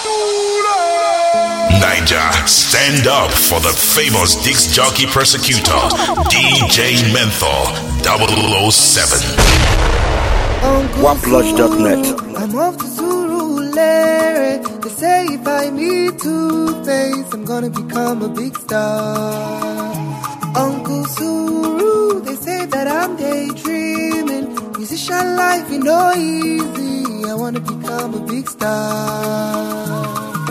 Niger, stand up for the famous Dix Jockey Persecutor, DJ Menthol 007. Waplush.net. I'm off to Surulere. They say if I meet Two-Face, I'm gonna become a big star. Uncle Suru, they say that I'm daydreaming. Musician life, you know, easy. I wanna become a big star.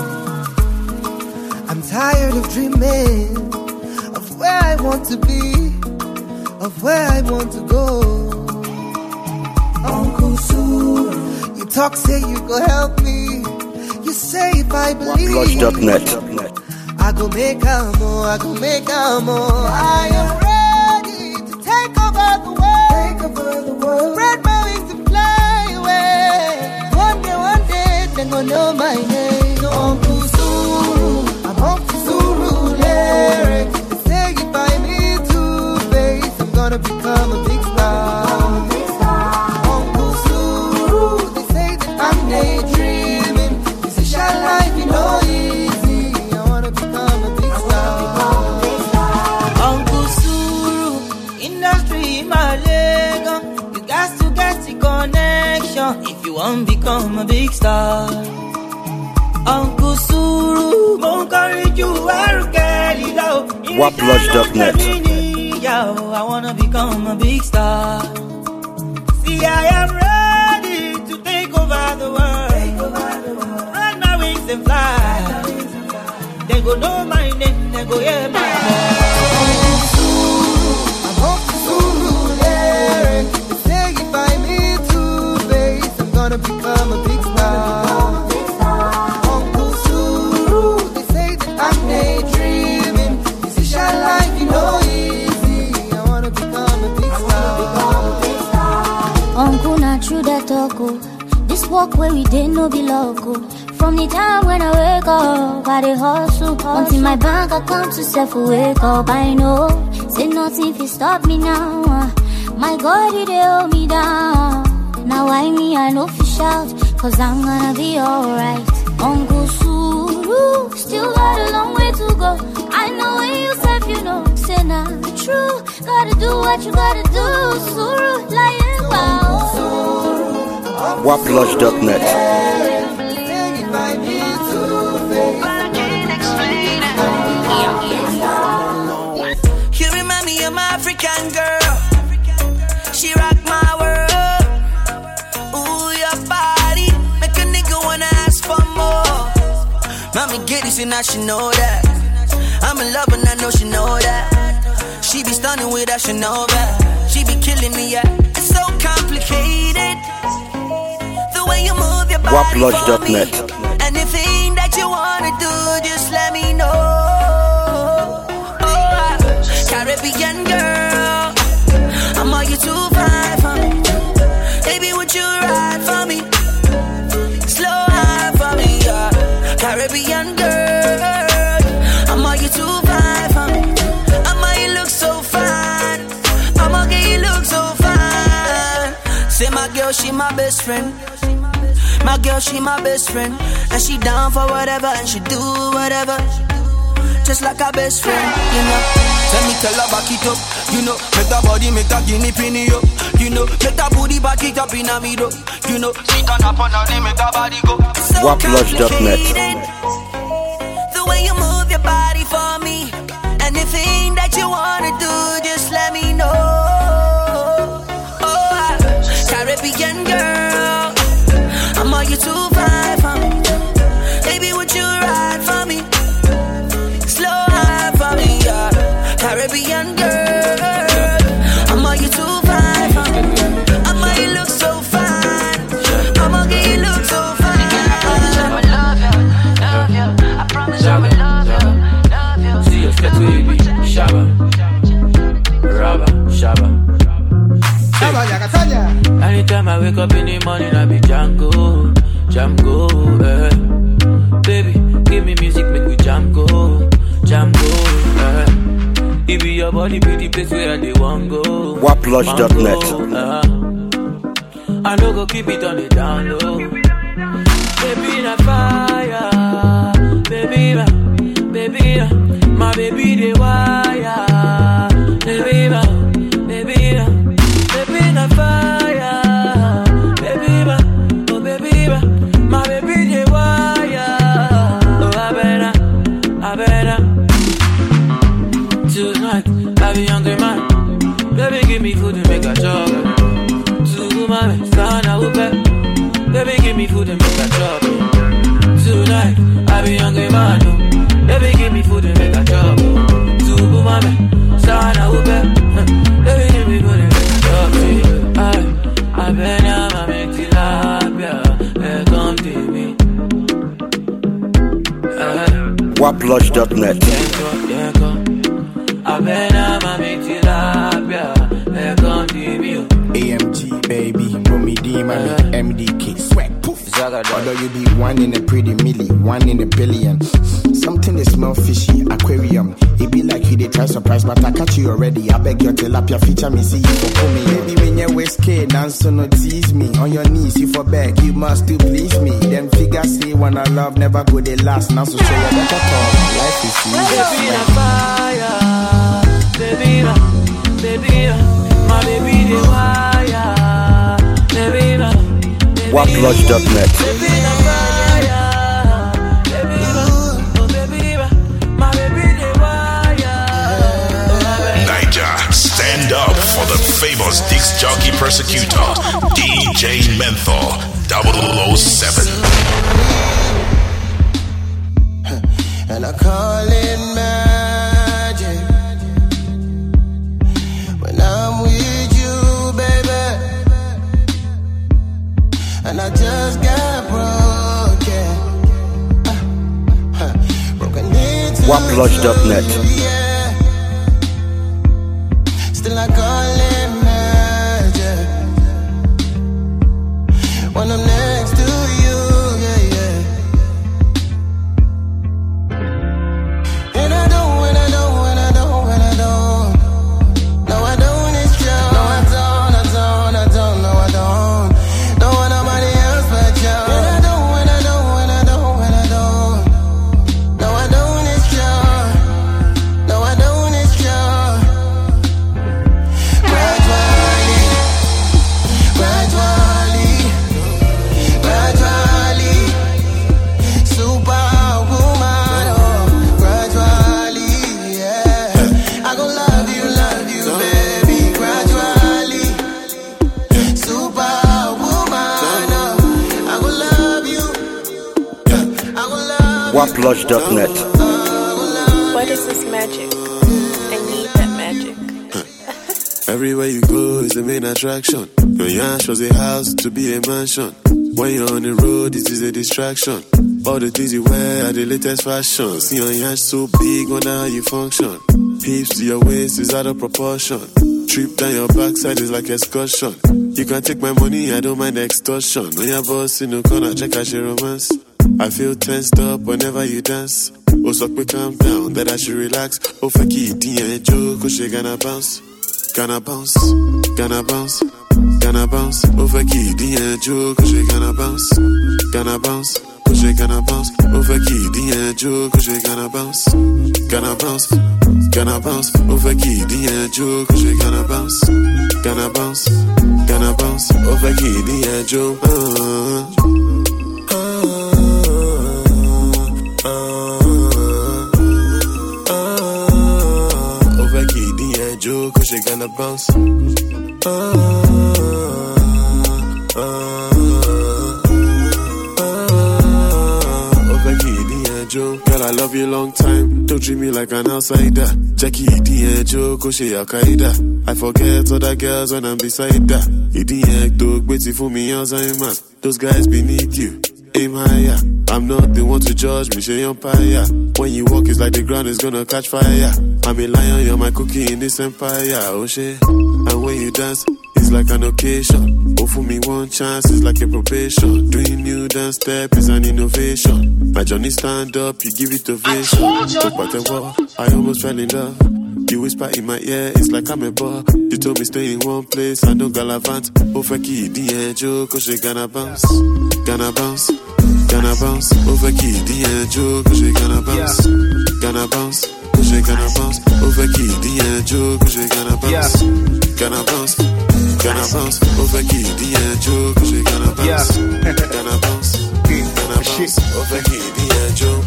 I'm tired of dreaming of where I want to be, of where I want to go. Uncle Suru, you talk, say you go help me. You say if I believe, Waplush.net. I go make a more, I go make a more. I am ready to take over the world, take over the world. Spread my wings and fly away. One day, they gon' know my name. Uncle Suru, I'm Uncle Surulere. They say if I meet Two-Face, I'm gonna become a big star. Uncle Suru, they say that I'm daydreaming. Musician life, you know, easy. I wanna become a big star. Uncle Suru, industry my leg. You got to get the connection if you want to become a big star. Uncle Suru, won't carry you where you get it out. Waplush.net. I wanna become a big star. See, I am ready to take over the world. Run my wings and fly. They go know my name, they go hear my voice. I'm Uncle Surulere. They say if I meet Two-Face, I'm gonna become a big star. Uncle Suru, they say that I'm daydreaming. Musician life, you know, easy. I wanna become a big star. Uncle, not true that talk. This walk where we didn't know be local. From the time when I wake up, I dey hustle. Until my bank account to self wake up, I know. Say nothing if you stop me now. My God, he dey hold me down. Now I know fi shout, cause I'm gonna be alright. Uncle Suru, still got a long way to go. I know when you said you know, say nah, true. Gotta do what you gotta do, Suru, lying about. Waplush.net. You remind me of my African girl. She rock my world. Ooh, your body make a nigga wanna ask for more. Mommy get this and now she know that. I'm in love and I know she know that. She be stunning with that, she know that. She be killing me, yeah. It's so complicated. The way you move your body for me. Waplush.net. Anything that you wanna do, just let me know. Caribbean girl, I'm all you too fine for me. Baby, would you ride for me? Slow ride for me, yeah. Caribbean girl, I'm all you too fine for me. I'm all you look so fine. I'm all you look so fine. Say my girl, she my best friend. My girl, she my best friend. And she down for whatever, and she do whatever. Just like our best friend, you know. Tell me, tell her back it up, you know. Make that body, make that guinea penny up, you know. Make that booty back it up in a middle, you know. Sit on up on her, make that body go. So Waplush.net. the way you move your body for me. Anything that you wanna do, just let me know. Oh, Caribbean girl, I'm all you too fine for me. Baby, would you ride for me? Slow ride for me, yeah. Caribbean girl, I'm all you too fine for me. I'm all you look so fine. I'm all you look so fine. I love you. I promise I will love you. See us get to it, Shabba, Rabba, Shabba. Anytime I wake up in the morning, I be Django, eh. Baby, give me music, make we Django, eh. It be your body, be the place where they want go. Waplush.net. I know go keep it on the down low. Baby, na fire. Baby, give me food and make a chop. Tonight, I be hungry man. Baby, give me food and make a chop. Tubu mame, sana ube. Baby, give me food and make a chop. I been a mame tilapia. Come to me. Waplodge.net. I been a mame tilapia. Come to me. AMG baby, Mommy D, mommy, MDK, sweat, poof. Although you be one in a pretty milli, one in a billion. Something that smell fishy, aquarium. It be like you they try surprise, but I catch you already. I beg your tilapia feature me, see you for pull me. Baby, when you're whiskey, dance so no tease me. On your knees, you for back, you must still please me. Them figures say when I love never go they last. Now so show you better talk. Life is easy. Baby, na fire. Baby, na, baby, na. My baby, the wire. Baby, na. Waplodge.net. Niger, stand up for the famous disc jockey persecutor, DJ Menthol 007. And I call it magic when I'm with you, baby. And I just got broken into Waplodge.net. yeah. Still I call it magic when I'm next to you, yeah, yeah. And I don't. No, I don't, it's true. No, I don't. No, I don't. Don't want nobody else but you. And I don't. No, I don't, it's true. No, I don't, it's true. Gradually, superwoman, oh, gradually, yeah. I gon' love you, baby, gradually, superwoman, oh, I gon' love you, I gon' love you. Waplodge.net. What is this magic? I need that magic. Everywhere you go is the main attraction. Your yash was a house to be a mansion. When you're on the road, it is a distraction. All the things you wear are the latest fashion. See your yash so big, wonder how you function. Hips to your waist is out of proportion. Trip down your backside is like excursion. You can take my money, I don't mind extortion. When your boss in the corner, check out your romance. I feel tensed up whenever you dance. Oh, so quick, calm down, that I should relax. Oh, fuck it, joke, cause she gonna bounce. Gonna bounce, gonna bounce, gonna bounce. Over key, joke, cause she gonna bounce. Gonna bounce, cause she gonna bounce. Over key, joke, cause she gonna bounce. Gonna bounce, gonna bounce. Over key, joke, cause she gonna bounce. Gonna bounce, gonna bounce. Over key, joke. Over key, joke, cause she gonna bounce. Girl, I love you long time. Don't treat me like an outsider. Jackie, D'Angelo, Koshe, Al-Qaeda. I forget other girls when I'm beside her. Dog, waiting for me, Alzheimer's. Those guys beneath you, aim higher. I'm not the one to judge me, she umpire. When you walk, it's like the ground is gonna catch fire. I'm a lion, you're my cookie in this empire, oh shit. And when you dance, it's like an occasion. Oh, for me, one chance is like a probation. Doing new dance step is an innovation. My Johnny stand up, you give it ovation. Talk about the wall, I almost fell in love. You whisper in my ear, it's like I'm a ball. You told me stay in one place, I don't galavant. Oh, Feki, D'Angelo, cause she gonna bounce. Gonna bounce, gonna bounce. Oh, Feki, D'Angelo, cause she gonna bounce. Gonna bounce, cause she gonna bounce. Oh, Feki, D'Angelo, cause she gonna bounce. Gonna bounce, gonna bounce. Oh, Feki, D'Angelo, cause she gonna bounce. Gonna bounce, gonna bounce. Oh, Feki, D'Angelo.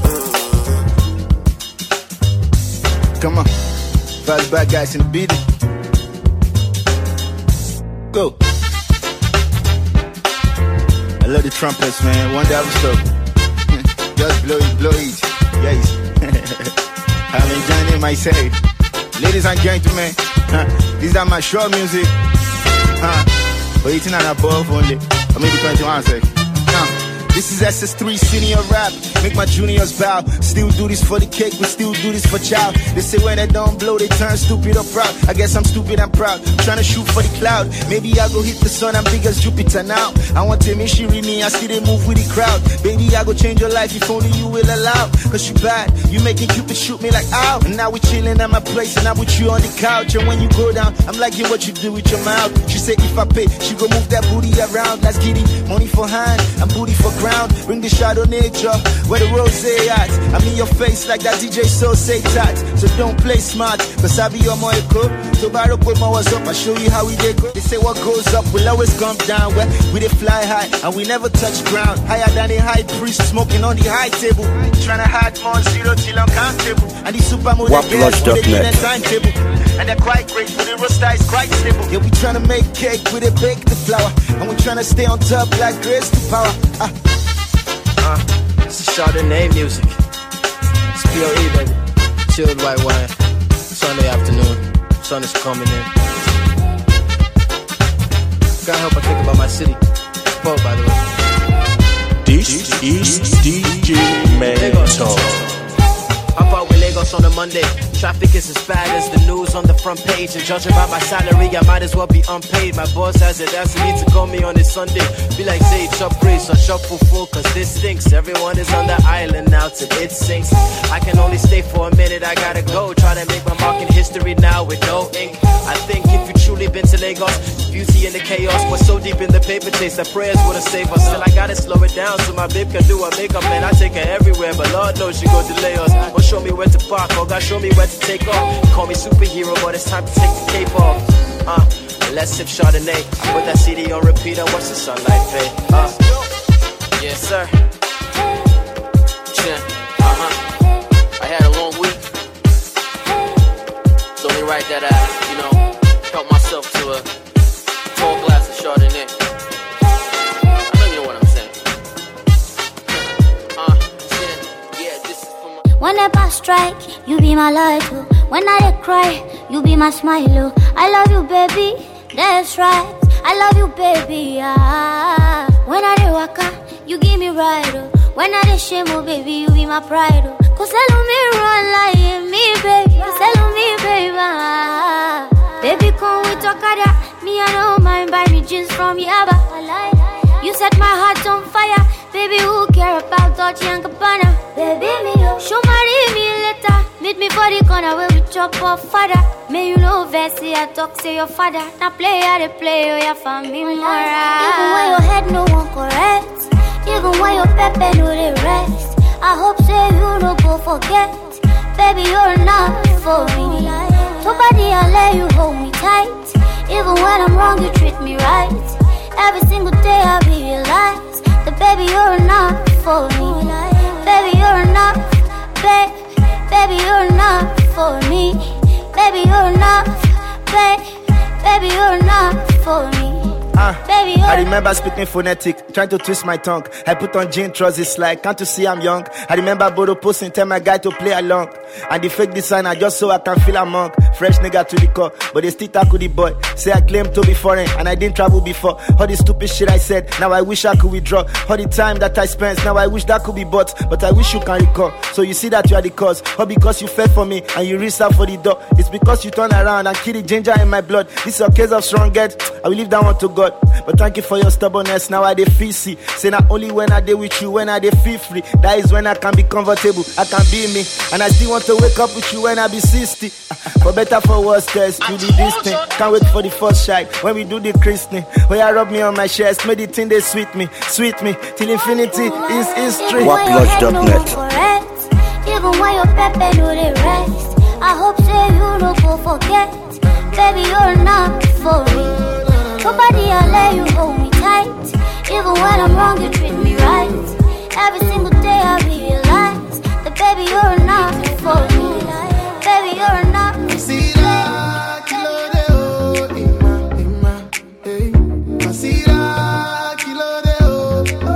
Come on. Fast back guys in the beat. Go. love the trumpets, man. One day I will stop. Just blow it. Yes. I'm enjoying it myself. Ladies and gentlemen, these are my short music. For 18 and above only. Or maybe 21 seconds. This is SS3 senior rap. Make my juniors bow. Still do this for the cake, we still do this for child. They say when they don't blow, they turn stupid or proud. I guess I'm stupid and proud. Trying to shoot for the cloud. Maybe I go hit the sun, I'm big as Jupiter now. I want to make she read me, I see they move with the crowd. Baby, I go change your life if only you will allow. Cause you bad, you making Cupid shoot me like ow. And now we chilling at my place and I'm with you on the couch. And when you go down, I'm liking what you do with your mouth. She say if I pay, she go move that booty around. Let's get it, money for hand and booty for ground. Bring the shadow nature, where the rose at. I'm in your face like that DJ so say that. So don't play smart, cause I be your moeko. So Baro put my was up, I show you how we did go. They say what goes up will always come down. Where we dey fly high and we never touch ground. Higher than a high priest smoking on the high table. Trying to hide more zero till uncountable. And the supermodel girls put it in a timetable. And they're quite great, but the roster is quite stable. Yeah, we trying to make cake, we dey bake the flour. And we trying to stay on top like grace to power. It's a Chardonnay music. It's PRE, baby. Chilled white wine. Sunday afternoon. Sun is coming in. Can't help but think about my city. Spoke, by the way. This is DJ Mental. Hop out with Lagos on a Monday. Traffic is as bad as the news on the front page. And judging by my salary, I might as well be unpaid. My boss has it, that's me to call me on this Sunday. Be like, say, chop grace or shuffle full, cause this stinks. Everyone is on the island now till it sinks. I can only stay for a minute, I gotta go. Try to make my mark in history now with no ink. I think if you truly been to Lagos, beauty in the chaos was so deep in the paper chase that prayers wouldn't save us. Still I gotta slow it down so my babe can do her makeup. And I take her everywhere, but Lord knows she go delay us. Or show me where to park, or God show me where to take off. Call me superhero, but it's time to take the cape off. Let's sip Chardonnay. I put that CD on repeat and watch the sunlight fade. Yes sir. I had a long week. It's only right that I, help myself to a tall glass of Chardonnay. I know you know what I'm saying. This is for my... Whenever I strike, you be my light. Oh. When I cry, you be my smile. Oh. I love you, baby. That's right. I love you, baby. Ah. When I waka, you give me right. Oh. When I shame, oh baby, you be my pride. Oh. Cause hello me run like me, baby. Cause hello me, baby. Ah. Baby, come we talk about me. I don't mind buy me jeans from Yaba. You set my heart on fire. Baby, who care about Dolce & Gabbana? Baby, me show me later. Meet me for the corner where we chop off father. May you know Vessi, I talk say your father. Now play how they play, oh yeah, for me more. Even when your head no one correct. Even when your pepe no they rest. I hope say you no go forget. Baby, you're not for me. Nobody I'll let you hold me tight. Even when I'm wrong, you treat me right. Every single day I realize that baby, you're not for me. Baby, you're not, baby, you're not for me. Baby, you're not, baby, you're not for me. Baby, I remember speaking phonetic, trying to twist my tongue. I put on jean trousers like, can't you see I'm young? I remember Bodo posting, tell my guy to play along. And the fake designer just so I can feel a monk. Fresh nigga to the core, but they still tackle the boy. Say I claim to be foreign, and I didn't travel before. All the stupid shit I said, now I wish I could withdraw. All the time that I spent, now I wish that could be bought. But I wish you can recall. So you see that you are the cause. All because you fed for me, and you reached out for the door. It's because you turn around and kill the ginger in my blood. This is a case of strong head, I will leave that one to God. But thank you for your stubbornness, now I dey feel see. Say not only when I dey with you, when I dey feel free. That is when I can be comfortable, I can be me. And I still want to wake up with you when I be 60. For better, for worse, guys, do this thing. Can't wait for the first shine, when we do the christening. When you rub me on my chest, make the thing they sweet me. Till infinity is history. Waplodge.net. Even when your pepe no they rest. I hope say you no go forget. Baby, you're not for me. Nobody I'll let you hold me tight. Even when I'm wrong, you treat me right. Every single day I realize that baby, you're not for me. Baby, you're not. See that kilo de oh, ima, hey. See that kilo de oh,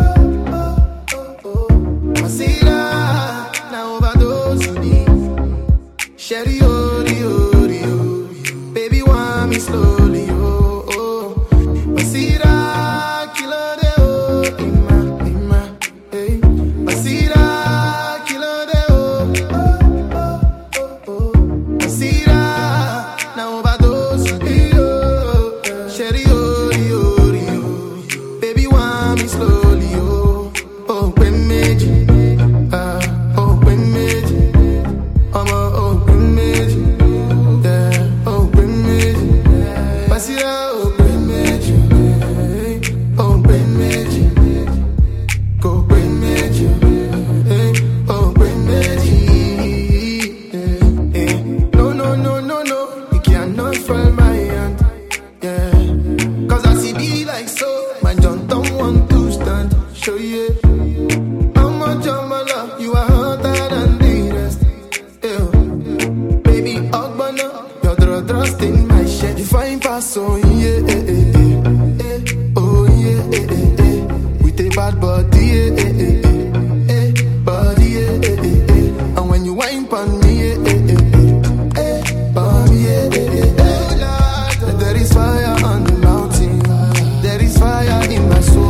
yeah. How much of my love you are hotter than the rest. Yeah. Baby, Ogbana, your trust in my shit. You find pass on, yeah. Oh, yeah. With a bad body, yeah. Body, yeah. And when you wine pon me, yeah. Body, yeah. There is fire on the mountain. There is fire in my soul.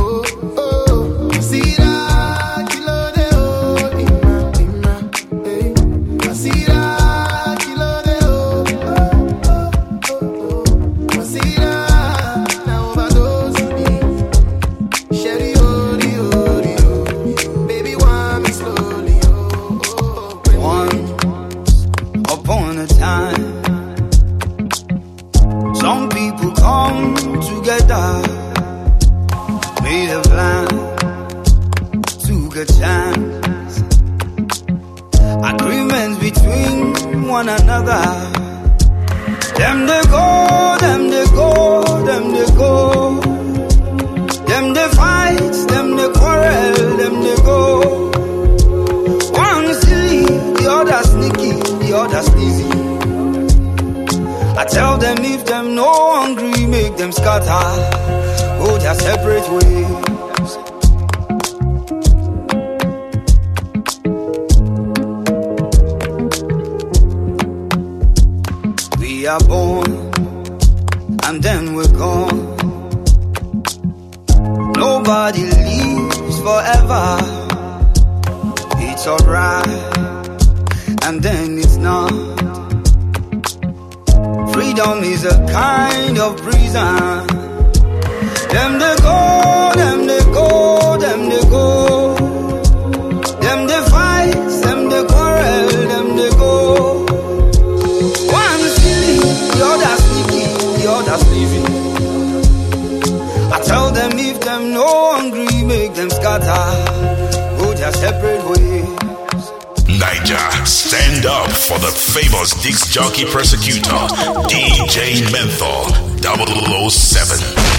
Jockey Persecutor, DJ Menthol, 007.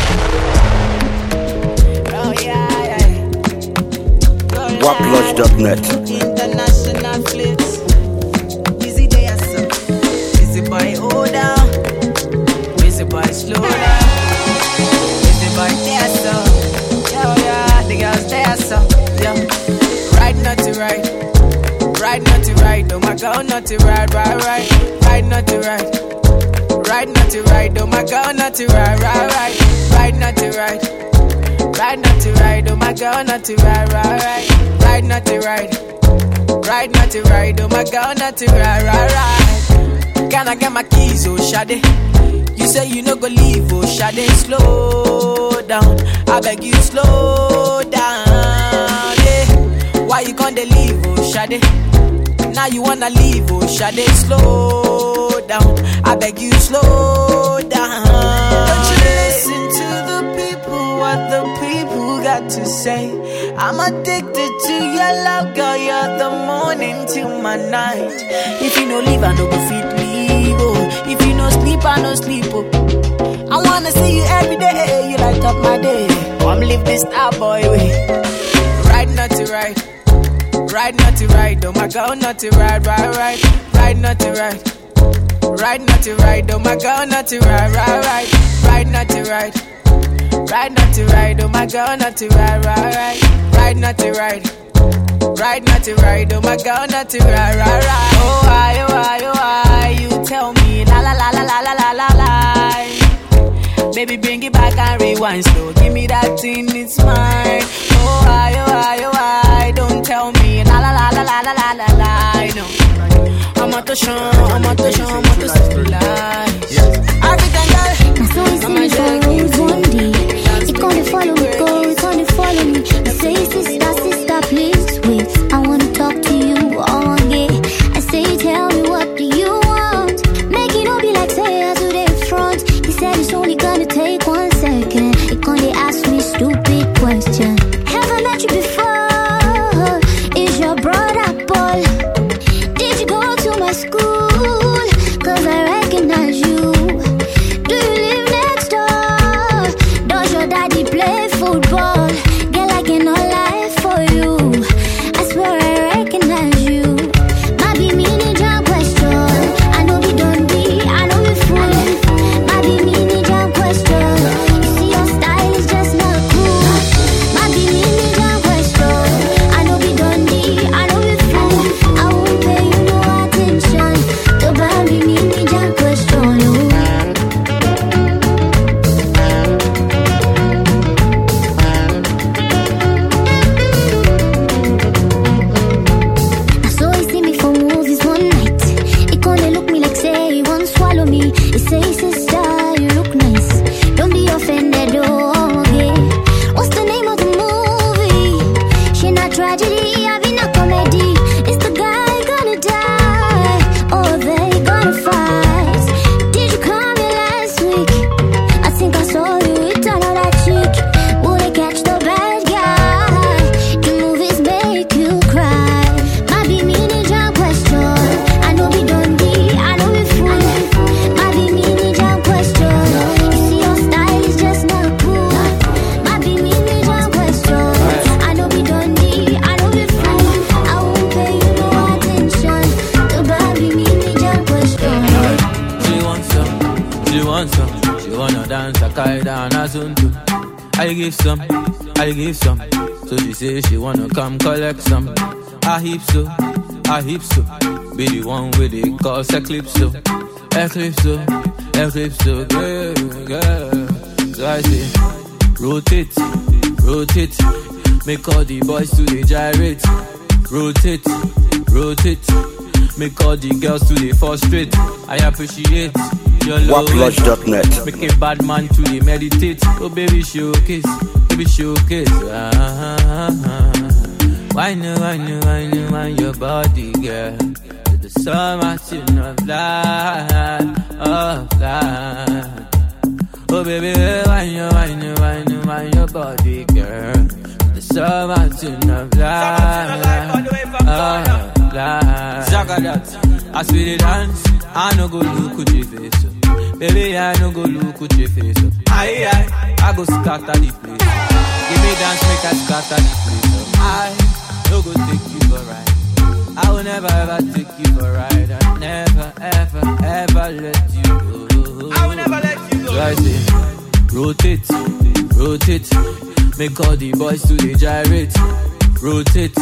Waplodge.net. International flips. Busy day, sir. Busy boy, hold down. Busy boy, slow down. Busy boy, there, sir. Yeah, the girls there, sir. Yeah. Right, not to right. Right, not to right. Oh my God, not to right. Right, not to right. Right, not to right. Oh my God, not to right. Right, not to right. Right, not to right. Oh my God, not to right. Right, not to right. Right, not to right. Oh my God, not to right. Can I get my keys, oh Shade? You say you no go leave, oh Shade. Slow down, I beg you, slow down. Yeah. Why you can't leave, oh Shade? Now you wanna leave, oh Shade, slow down. I beg you, slow down. Don't you listen to the people, what the people got to say. I'm addicted to your love, girl, you're the morning till my night. If you no leave, I no go fit leave, oh. If you no sleep, I no sleep, oh. I wanna see you every day, you light up my day. Come live this star boy way. Right, not to right. Right, not to right, oh my God, not to right. Right, not to right. Right, not to right, oh my God, not to right. Right, not to right. Right, not to right, oh my God, not to right. Right, not to right. Right, not to right, oh my God, not to right. Oh, why, you tell me, la. Baby, bring it back and rewind slow. Give me that thing, it's mine. Oh, why, don't tell me, la. No. I'm out to show, I'm out to see lies. African girl, my soul is in the follows one day. It gonna follow me, go, it gonna follow me. I say, sister, please wait. I wanna talk to you all day. I say, tell me what do you want? Make it all be like say to the front. He said it's only gonna take 1 second. It gonna ask me stupid question. Have I met you before? Is your brother Paul? Did you go to my school? upside down as unto. I give some. So she say she wanna come collect some. I heap so. Be the one with it cause Eclipso, girl. So I say, rotate, make all the boys to the gyrate. Rotate, make all the girls to the frustrate. I appreciate your love. Waplodge.net. Make a bad man to the meditate. Oh baby showcase. Why no, your body, girl. To the summer tune of life. Oh baby, why no, your body, girl. To the summer tune of life. Zagadat, as we dey dance, I no go look at your face. Baby, I no go look at your face. I go scatter the place. Give me dance, make I scatter the place. I no go take you for a ride. I will never ever take you for a ride. I never ever let you go. I will never let you go. So I say, rotate, make all the boys to the gyrate. Rotate,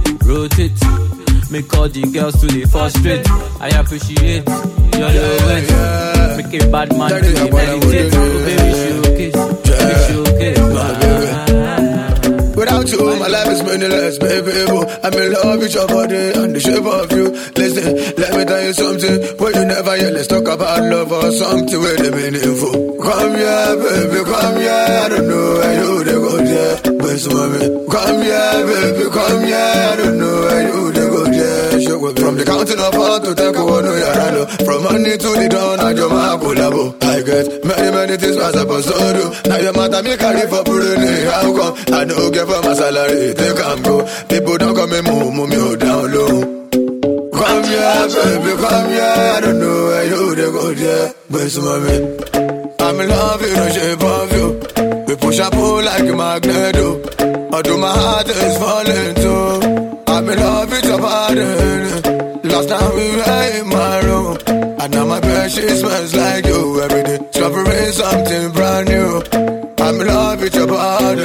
make all the girls to the frustrate. I appreciate your love. Make a bad man to the meditate. Baby showcase. Without you, my life is meaningless, baby. I'm in love with your body and the shape of you. Listen, let me tell you something. When you never hear, let's talk about love or something with the meaningful. Come here, baby, come here. I don't know where you they go there. But mommy, come here, baby, come here. I don't know where you they go there. From the counting of one to take one, from money to the dawn, I do my collabo. I get many things I'm supposed to do. Now your matter me carry for putting it. How come I don't get for my salary? They can go. People don't come and move me down low. Come here, baby, come here. I don't know where you they go there. But mommy, I'm in love with the shape of you. We push and pull like a magnet. Although my heart is falling too. I'm in love with your body. Last time we were in my room, and now my bed she smells like you. Every day, discovering something brand new. I'm in love with your body.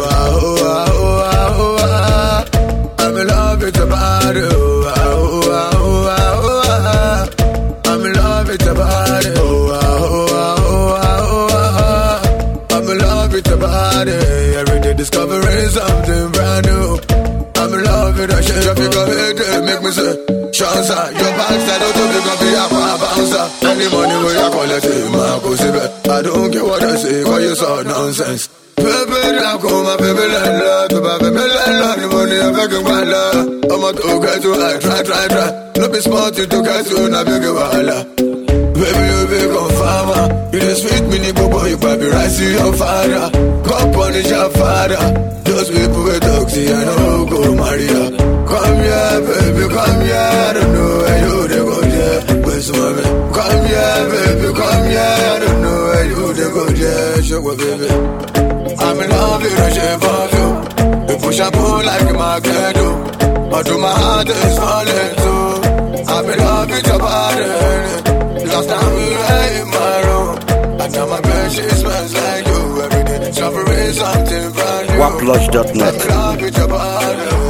I'm in love with your body. I'm in love with your body. I'm in love with your body. Every day, discovering something brand new. I'm in love with that shit. If you come here, make me say, Shansa, your backside out to make me a bouncer. Any money where you collect it, man, go see it. I don't care what I say, cause you saw nonsense. Baby, I come, my baby, let love. To my baby, let love. The money I'm making my love. I'm a to get you, I try. No be smart to get you, not big a walla. Baby, you big on farmer. You just sweet me, boy, you probably rise to your father. Come punish your father. Those people with toxic, I know go Maria. Come here, baby, come here. I don't know where you they go there. Where's mommy? Come here, baby, come here. I don't know where you they go there. Show me, baby. I'm in love with the shape of you. We push and pull like a magnet. Although my heart is falling too. I'm in love with your body. Last time we were in my room, and now my bed she smells like you. Every day, discovering something brand new. Waplodge.net. I'm in love with your body.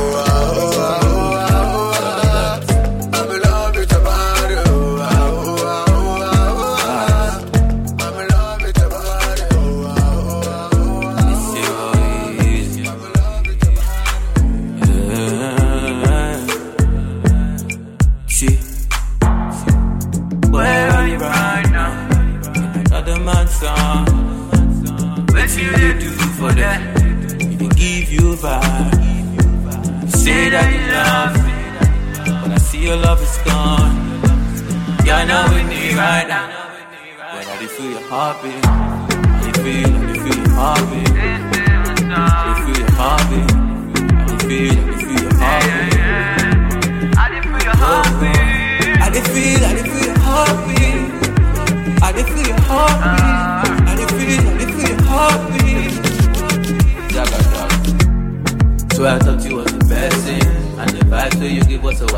Say that you love me, but I see your love is gone. You're not with me right now, but I feel your heartbeat. I feel your heartbeat. I feel your heartbeat. I feel your heartbeat. I feel your heartbeat. I feel your heartbeat. I feel your heartbeat. I feel your heartbeat. So I thought you was the best thing, and the vibes that you give was so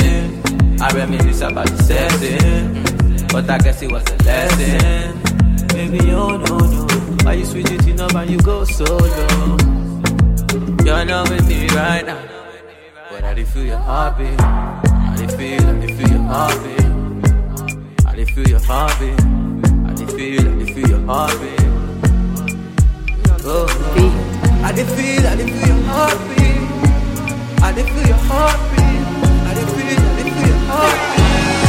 amazing. I reminisce about the setting, but I guess it was a lesson. baby, oh no, no. Why you switch it up and you go solo? You're not with me right now, but I did feel your heartbeat. I did feel your heartbeat. I did feel your heartbeat. I did feel your heartbeat. Oh, I did feel your heartbeat. I did feel your heartbeat. I did feel your heartbeat.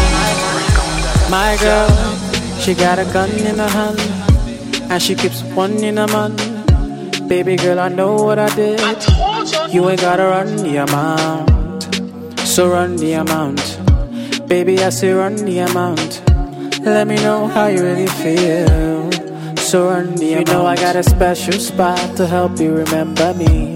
My girl, she got a gun in her hand, and she keeps one in her man. Baby girl, I know what I did. You ain't gotta run the amount, so run the amount. Baby, I say run the amount. Let me know how you really feel, so run the amount. You know I got a special spot to help you remember me.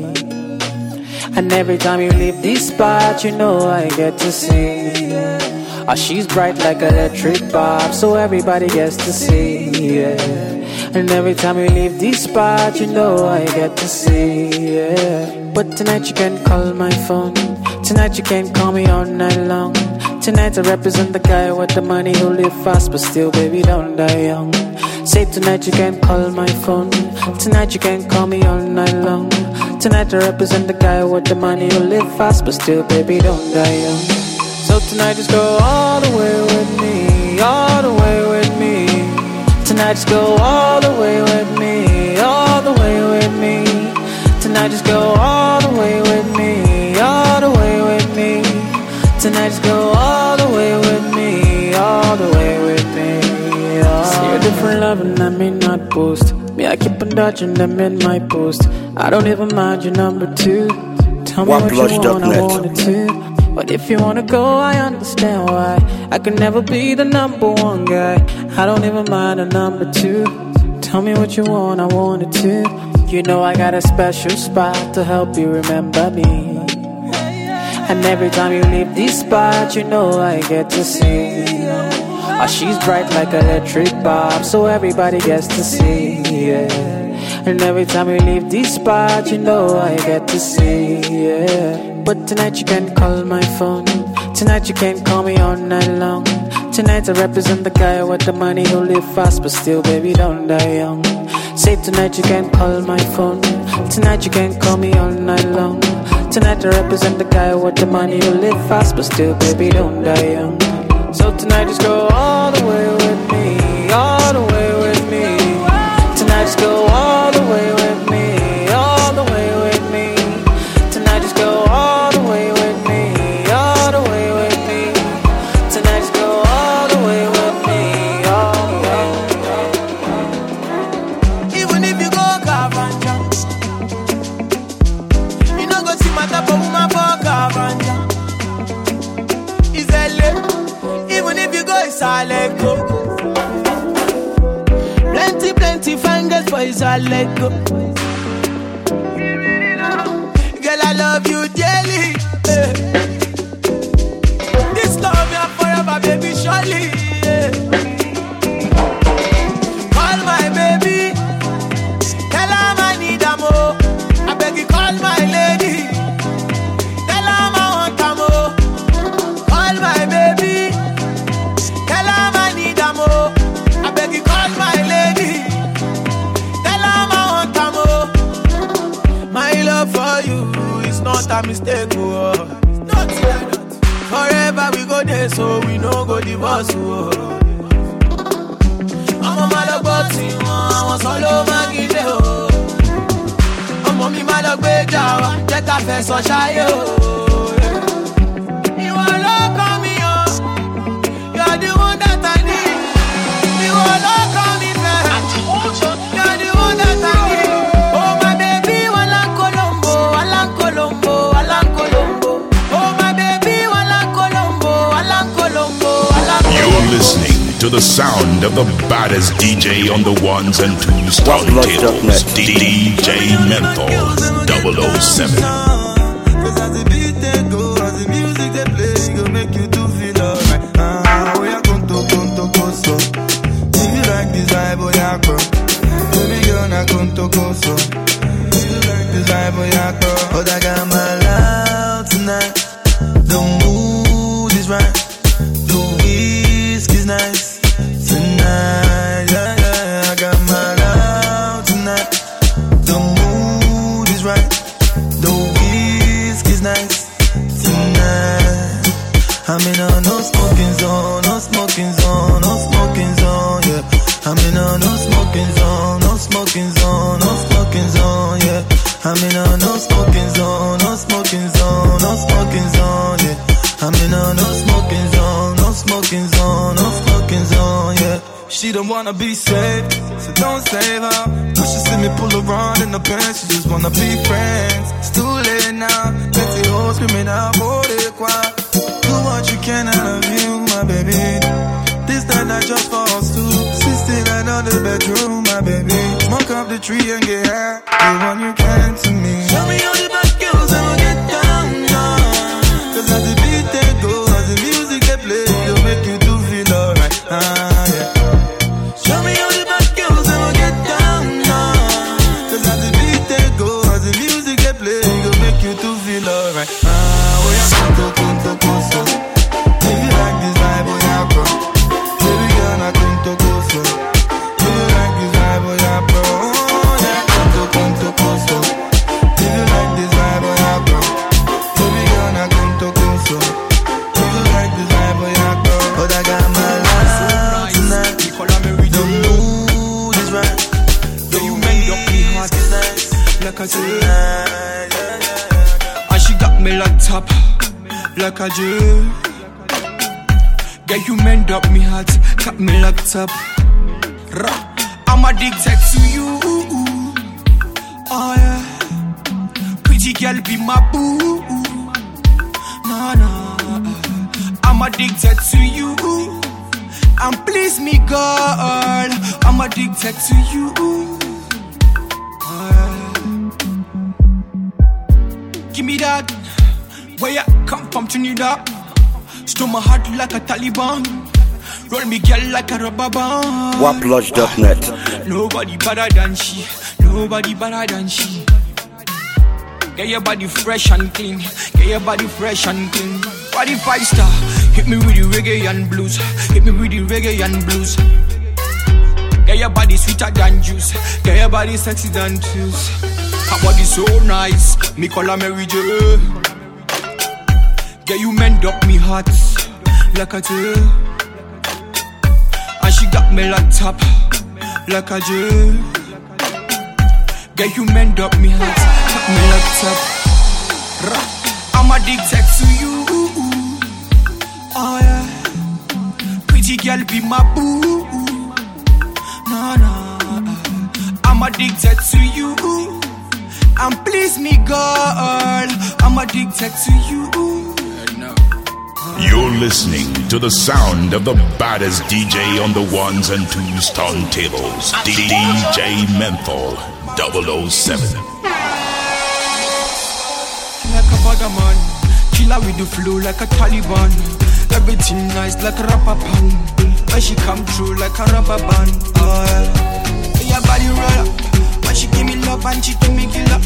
And every time you leave this spot, you know I get to see. Oh, she's bright like electric bulb, so everybody gets to see, yeah. And every time you leave this spot, you know I get to see, yeah. But tonight you can call my phone. Tonight you can call me all night long. Tonight I represent the guy with the money who live fast, but still, baby, don't die young. Say tonight you can call my phone. Tonight you can call me all night long. Tonight I represent the guy with the money who live fast, but still, baby, don't die young. So tonight just go all the way with me, all the way with me. Tonight just go all the way with me, all the way with me. Tonight just go all the way with me, all the way with me. Tonight just go all the way with me, all the way with me. See a different love and I may not boast. Me, I keep on dodging them in my post. I don't even mind your number 2. Tell me what you want, I want it too. But if you wanna go, I understand why. I could never be the number 1 guy. I don't even mind a number 2. Tell me what you want, I want it too. You know I got a special spot to help you remember me. And every time you leave this spot, you know I get to see. Oh, she's bright like electric bulb, so everybody gets to see, yeah. And every time you leave this spot, you know I get to see, yeah. But tonight you can call my phone. Tonight you can call me all night long. Tonight I represent the guy with the money who live fast, but still, baby, don't die young. Say tonight you can call my phone. Tonight you can call me all night long. Tonight I represent the guy with the money who live fast, but still, baby, don't die young. So tonight just go all the way with me, all the way with me. Tonight just go all the way with me, all the way with me. Tonight just go all the way with me, all the way with me. Tonight just go all the way with me, all the way. Even if you go Cavanja, you no go see my type of woman for Cavanja. Is that late? Even if you go, it's all let go. Plenty fine girls for it's all let go. Girl, I love you dearly. This love me forever, baby, surely. Call my baby, tell her I need her more. I beg you, call my lady, tell her I want her more. Call my baby, tell her I need her more. I beg you, call my lady, tell her I want her more. My love for you is not a mistake, oh. Not like that. Forever we go there, so we no go divorce, oh. I'm a man of body, I want solo magide, oh. I'm a me man of bejawa, get a face on shy, oh. You are love on me, oh. You're the one that I need. You are love on me, man. You're the one that I need. Oh my baby, Alan Colombo, Alan Colombo, Alan Colombo. Oh my baby, Alan Colombo, Alan Colombo, Alan Colombo. You're listening to the sound of the baddest DJ on the ones and twos turntables, DJ Menthol 007. Cause as the beat they go, as the music they play, it go make you to feel alright. Oh yeah, conto, so. Do you like this vibe, oh yeah, bro? Baby girl, na conto, so. Do you like this vibe, oh yeah, bro? Oh, I got my loud tonight. The mood is right. The whiskey's nice tonight. Yeah, yeah, I got nice tonight. I'm in a no smoking zone, no smoking zone, no smoking zone, yeah. I'm in a no smoking zone, no smoking zone, no smoking zone, yeah. I'm in a no smoking zone, no smoking zone, no smoking zone, yeah. I'm in a no smoking zone, no smoking zone, no smoking zone, yeah. She don't wanna be saved, so don't save her. Now she see me pull around in the pants, she just wanna be friends. It's too late now, let's see hoes screaming out, do what you can out of you, my baby. This night not just for us two. 69 on the bedroom, my baby. Smoke up the tree and get high. Do what you can to me. Show me all the bad girls and we'll get down, down. Cause as the beat they go, as the music they play, it'll make you do feel alright, yeah. Show me all the bad girls and we'll get down, down. Cause as the beat they go, as the music they play, it'll make you do feel alright, so. If you like this vibe, oh yeah, bro. Baby girl, I come to go so. If you like this vibe, oh yeah, bro. Yeah, come to go so. If you like this vibe, oh yeah, bro. Baby girl, I come to go so. If you like this vibe, oh yeah, bro. But I got my life tonight. The mood is right. So you made up me heart like I said. And she got me locked up like a Jew. Yeah, you mend up me heart, got me locked up. I'm addicted to you. Oh yeah, pretty girl be my boo. Nah, nah, I'm addicted to you. And please me, girl, I'm addicted to you. Give me that. Where you come from, Trinidad? Stole my heart like a Taliban. Roll me girl like a rubber band. Waplodge.net. Nobody better than she. Nobody better than she. Get your body fresh and clean. Get your body fresh and clean. Body 5-star. Hit me with the reggae and blues. Hit me with the reggae and blues. Get your body sweeter than juice. Get your body sexy than juice. Her body so nice. Me call her Mary J. Yeah, you mend up me heart like a J. And she got me locked up like a J. Yeah, you mend up me heart, got me locked up. I'm addicted to you. Oh yeah, pretty girl be my boo. Nah, nah, I'm addicted to you. And please me, girl, I'm addicted to you. You're listening to the sound of the baddest DJ on the ones and twos turntables, DJ Menthol 007. Like a bad man, killer with the flow like a Taliban. Everything nice like a rapper pan. When she come through like a rubber band. Your body roll up. When she give me love and she give me killer.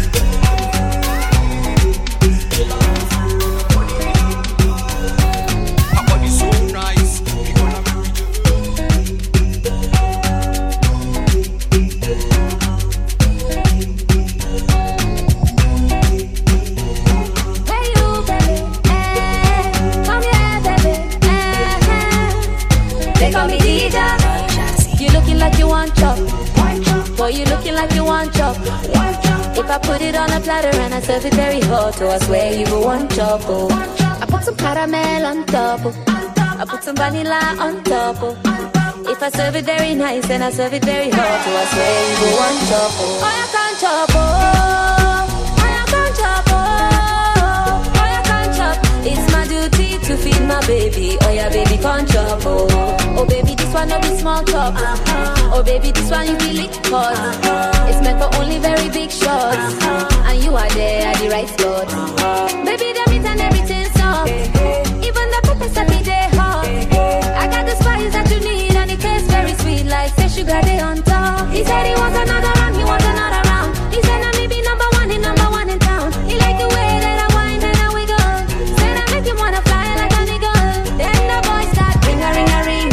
Boy, you looking like you want chop. If I put it on a platter and I serve it very hot, oh, I swear you go one chop. Oh, I put some caramel on top. Oh, I put some vanilla on top. Oh, if I serve it very nice and I serve it very hot, oh, I swear you go one chop. Oh, I can't chop. Oh, I can't chop. Oh, I can't chop. It's my duty to feed my baby. Oh yeah, baby, can't chop. Oh, baby, this one no be small chop. Oh baby, this one you be lick cause it's meant for only very big shots. And you are there at the right spot. Baby, the meat and everything soft. Even the peppers that be there hot. I got the spice that you need and it tastes very sweet like say sugar day on top. He said he wants another round, he wants another round. He said I may be number one in town. He like the way that I whine and I wiggle. Said I make him wanna fly like an eagle. Then the boys start ring-a-ring-a-ring.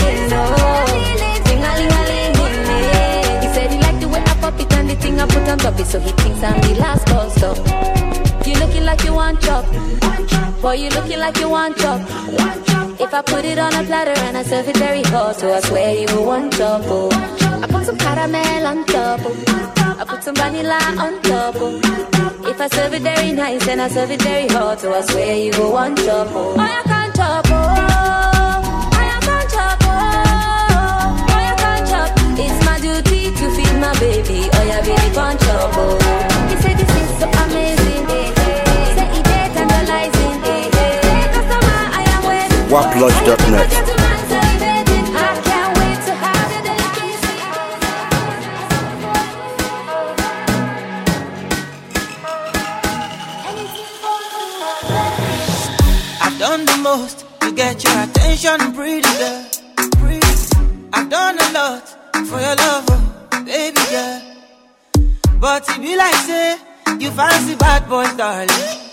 I put on top it, so he thinks I'm the last call. So you looking like you want chop. Boy, you looking like you want chop. If I put it on a platter and I serve it very hot, so I swear you will want chop. Oh. I put some caramel on top. Oh. I put some vanilla on top. Oh. If I serve it very nice and I serve it very hot, so I swear you will want chop. Oh, I can't chop. Oh, I can't chop. Oh, I can't chop. It's my duty to feed my baby. Oh, yeah, baby, can't chop. Oh, he said this is so amazing. Say he dead tantalizing. Customer, I am waiting. Waplodge.net. Done the most to get your attention, pretty girl. I've done a lot for your love, oh, baby girl. But it be like say you fancy bad boys, darling.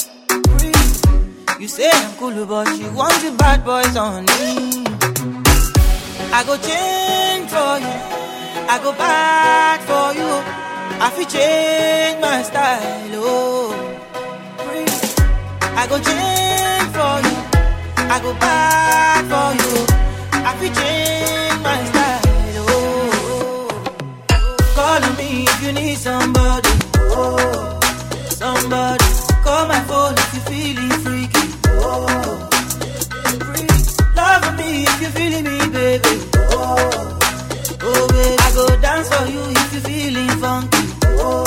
You say I'm cool, but you want the bad boys on me. I go change for you, I go bad for you. I feel change my style, oh. I go change for you, I go bad for you. I feel change my style, oh. Call on me if you need somebody, oh. Somebody, call my phone if you're feeling freaky, oh. Love me if you're feeling me, baby, oh. Oh, baby, I go dance for you if you're feeling funky, oh.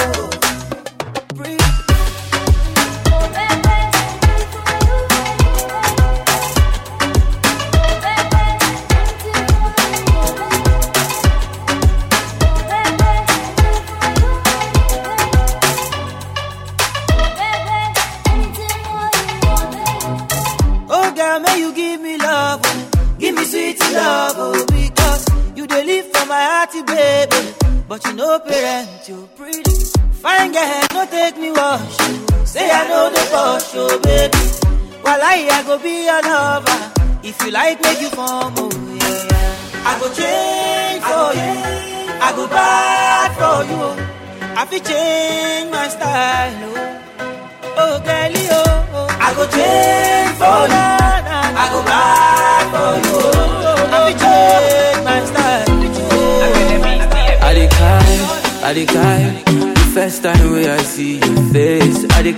Love, oh, because you dey live for my hearty baby. But you know parent, you pretty. Fine girl, no take me wash. Say I know the boss, oh baby. While I go be your lover. If you like, make you form, oh yeah. I go change for you, I go bad for you. I feel change my style, oh, oh girlie, oh. I go change for you, I go bad for you. I change my style. I the the first time when I see your face. I the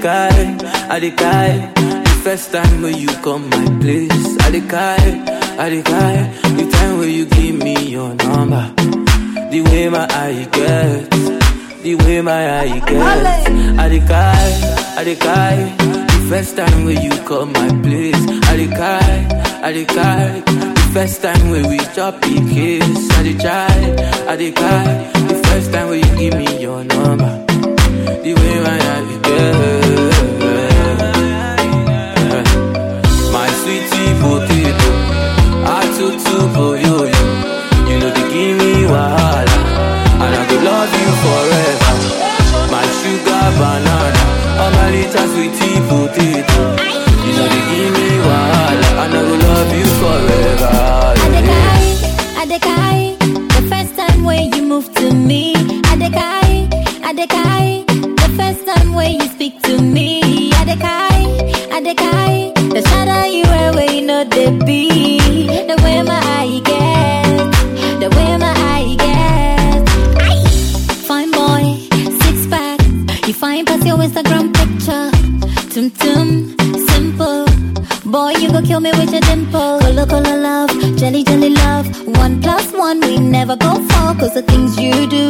first time when you come my place. I the time when you give me your number. The way my eye gets, the first time when you come my place. I the first time when we chop a kiss. I the first time when you give me your number. The way my eye gets, my sweetie potato, I took for you. You know they give me wahala, and I will love you forever. My sugar banana, oh my little sweetie potato. You know they give me wahala, and I will love you forever. Adekai, the first time when you move to me. Adekai, the first time when you speak to me. Adekai, the shadow you wear where you know the beat. The way my eye gets, the way my eye gets. Fine boy, 6-pack, you fine past your Instagram picture. Tum simple. Boy, you go kill me with your dimple. Color love, jelly love. 1+1, we never go far. Cause the things you do,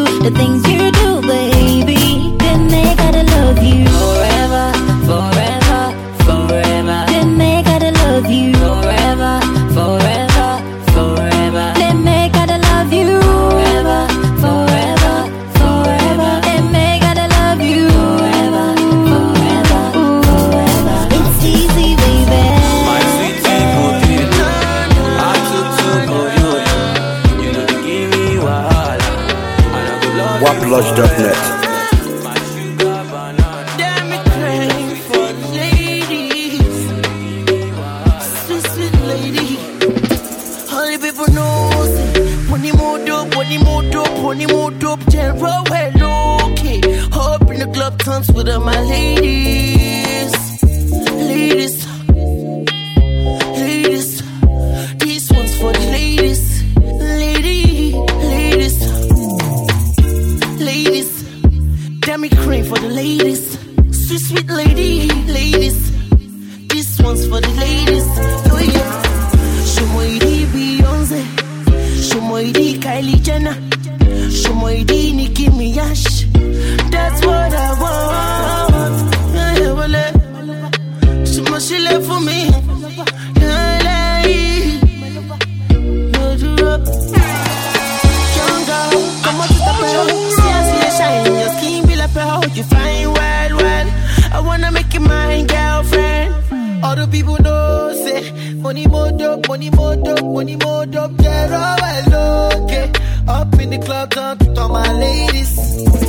baby, they make I love you forever. They make I love you forever. They make I love you forever. They make I love you forever. It's easy, baby. My sweetie potato, I took for you. You know they give me wahala, and I will love Waplodge.net. Damn it, crying for ladies, sweet lady. Only people know when you moved up, general well okay. Up in the club tons with all my ladies. she left for me. Come on to the bell. See, I see you shine. Your skin be like pearl. You fine, well. I wanna make you my girlfriend. All the people know say money more dope. They're all okay. Up in the club, talk to all my ladies,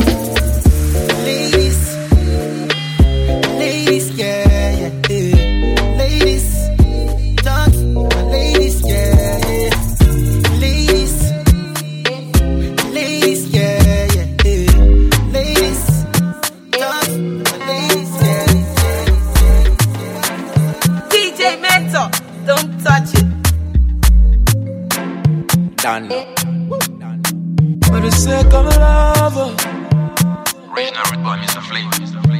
yeah. Ladies, talk to my ladies, yeah. Ladies, yeah. Ladies, talk to my ladies, yeah. DJ Mentor, don't touch it. Done. For the sake of love. Original Red Boy, Mr. Flavor.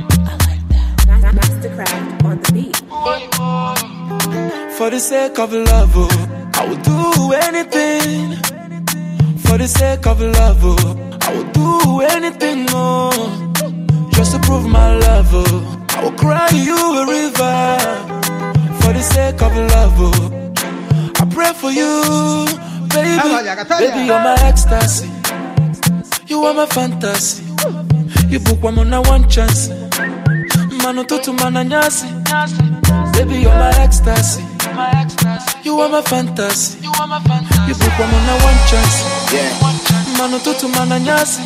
Mastercraft on the beat. For the sake of love, I will do anything. For the sake of love, I will do anything, just to prove my love. I will cry you a river. For the sake of love, I pray for you, baby. Baby, you're my ecstasy. You are my fantasy. You book one on one chance. Manu tutu mananyasi. Baby, you're my ecstasy. You are my fantasy. You book one on one chance. Yeah. Manu tutu mananyasi.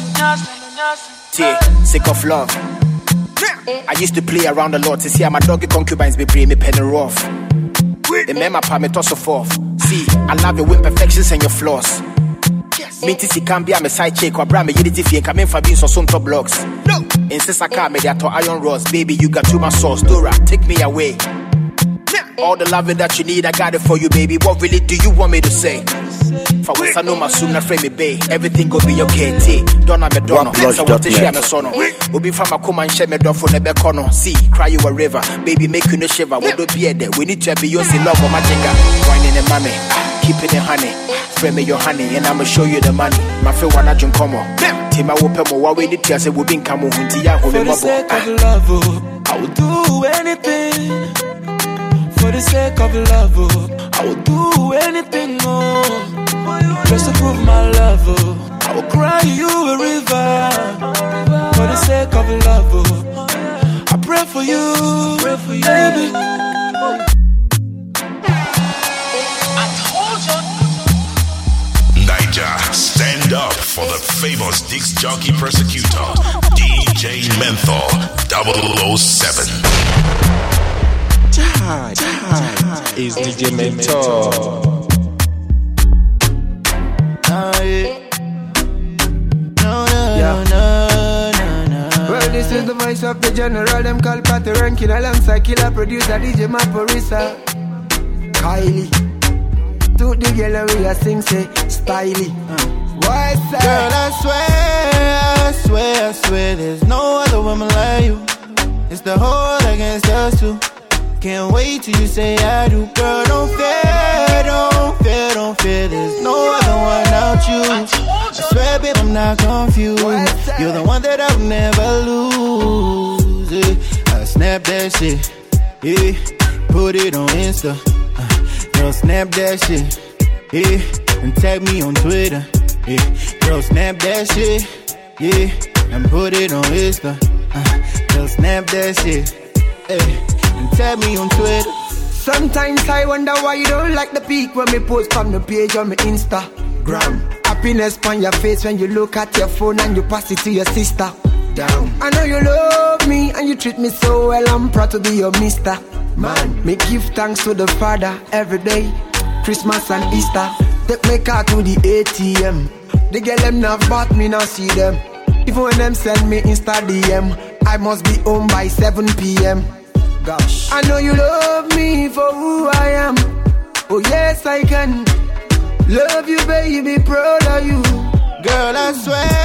Sick of love. I used to play around a lot to see how my doggy concubines be bring me penny rough. The men my pa me toss off. See, I love your imperfections and your flaws. Me tisi can be a side check or brand me unity fee and come in for being so some top blocks. No, insist I can't make that iron rods. Baby, you got too much sauce. Dora, take me away. All the loving that you need, I got it for you, baby. What really do you want me to say? For once I know my soon, I frame me, babe. Everything go be okay, T. Donna me dono. So what to share me sono. We'll be from a come and share me door for the becono. See, cry you a river. Baby, make you no shiver. We don't be there. We need to be your love or my jinga. Whining the mommy, keeping it honey. Frame me your honey, and I'ma show you the money. My friend wanna jump come on. Tima will pay more. We need to say we've been coming home to ya. For the sake of love, I will do anything. For the sake of love, I will do anything, just to prove my love. I will cry you a river. For the sake of love, I pray for you, baby. Niger, stand up for the famous Dix Jockey Persecutor, DJ Menthol 007. Is DJ Mentor. Well, this is the voice of the general. Them call Patty Rankin alongside killer producer DJ Maporisa. Kylie. To the girl we a sing say Styly. Why say? Girl, I swear, there's no other woman like you. It's the whole against us two. Can't wait till you say I do. Girl, don't fear, there's no other one I'll choose. I swear, babe, I'm not confused. You're the one that I'll never lose. Yeah. I snap that shit, yeah. Put it on Insta, girl, snap that shit, yeah. And tag me on Twitter, yeah. Girl, snap that shit, yeah. And put it on Insta, girl, snap that shit, yeah. And tag me on Twitter. Sometimes I wonder why you don't like the peak when me post on the page on my Instagram. Happiness on your face when you look at your phone and you pass it to your sister. Down. I know you love me and you treat me so well. I'm proud to be your mister. Man, me give thanks to the Father every day. Christmas and Easter. Take my car to the ATM. The girl them not bought me, now see them. Even when them send me Insta DM, I must be home by 7 p.m. Gosh, I know you love me for who I am. Oh yes, I can love you, baby, proud of you. Girl, I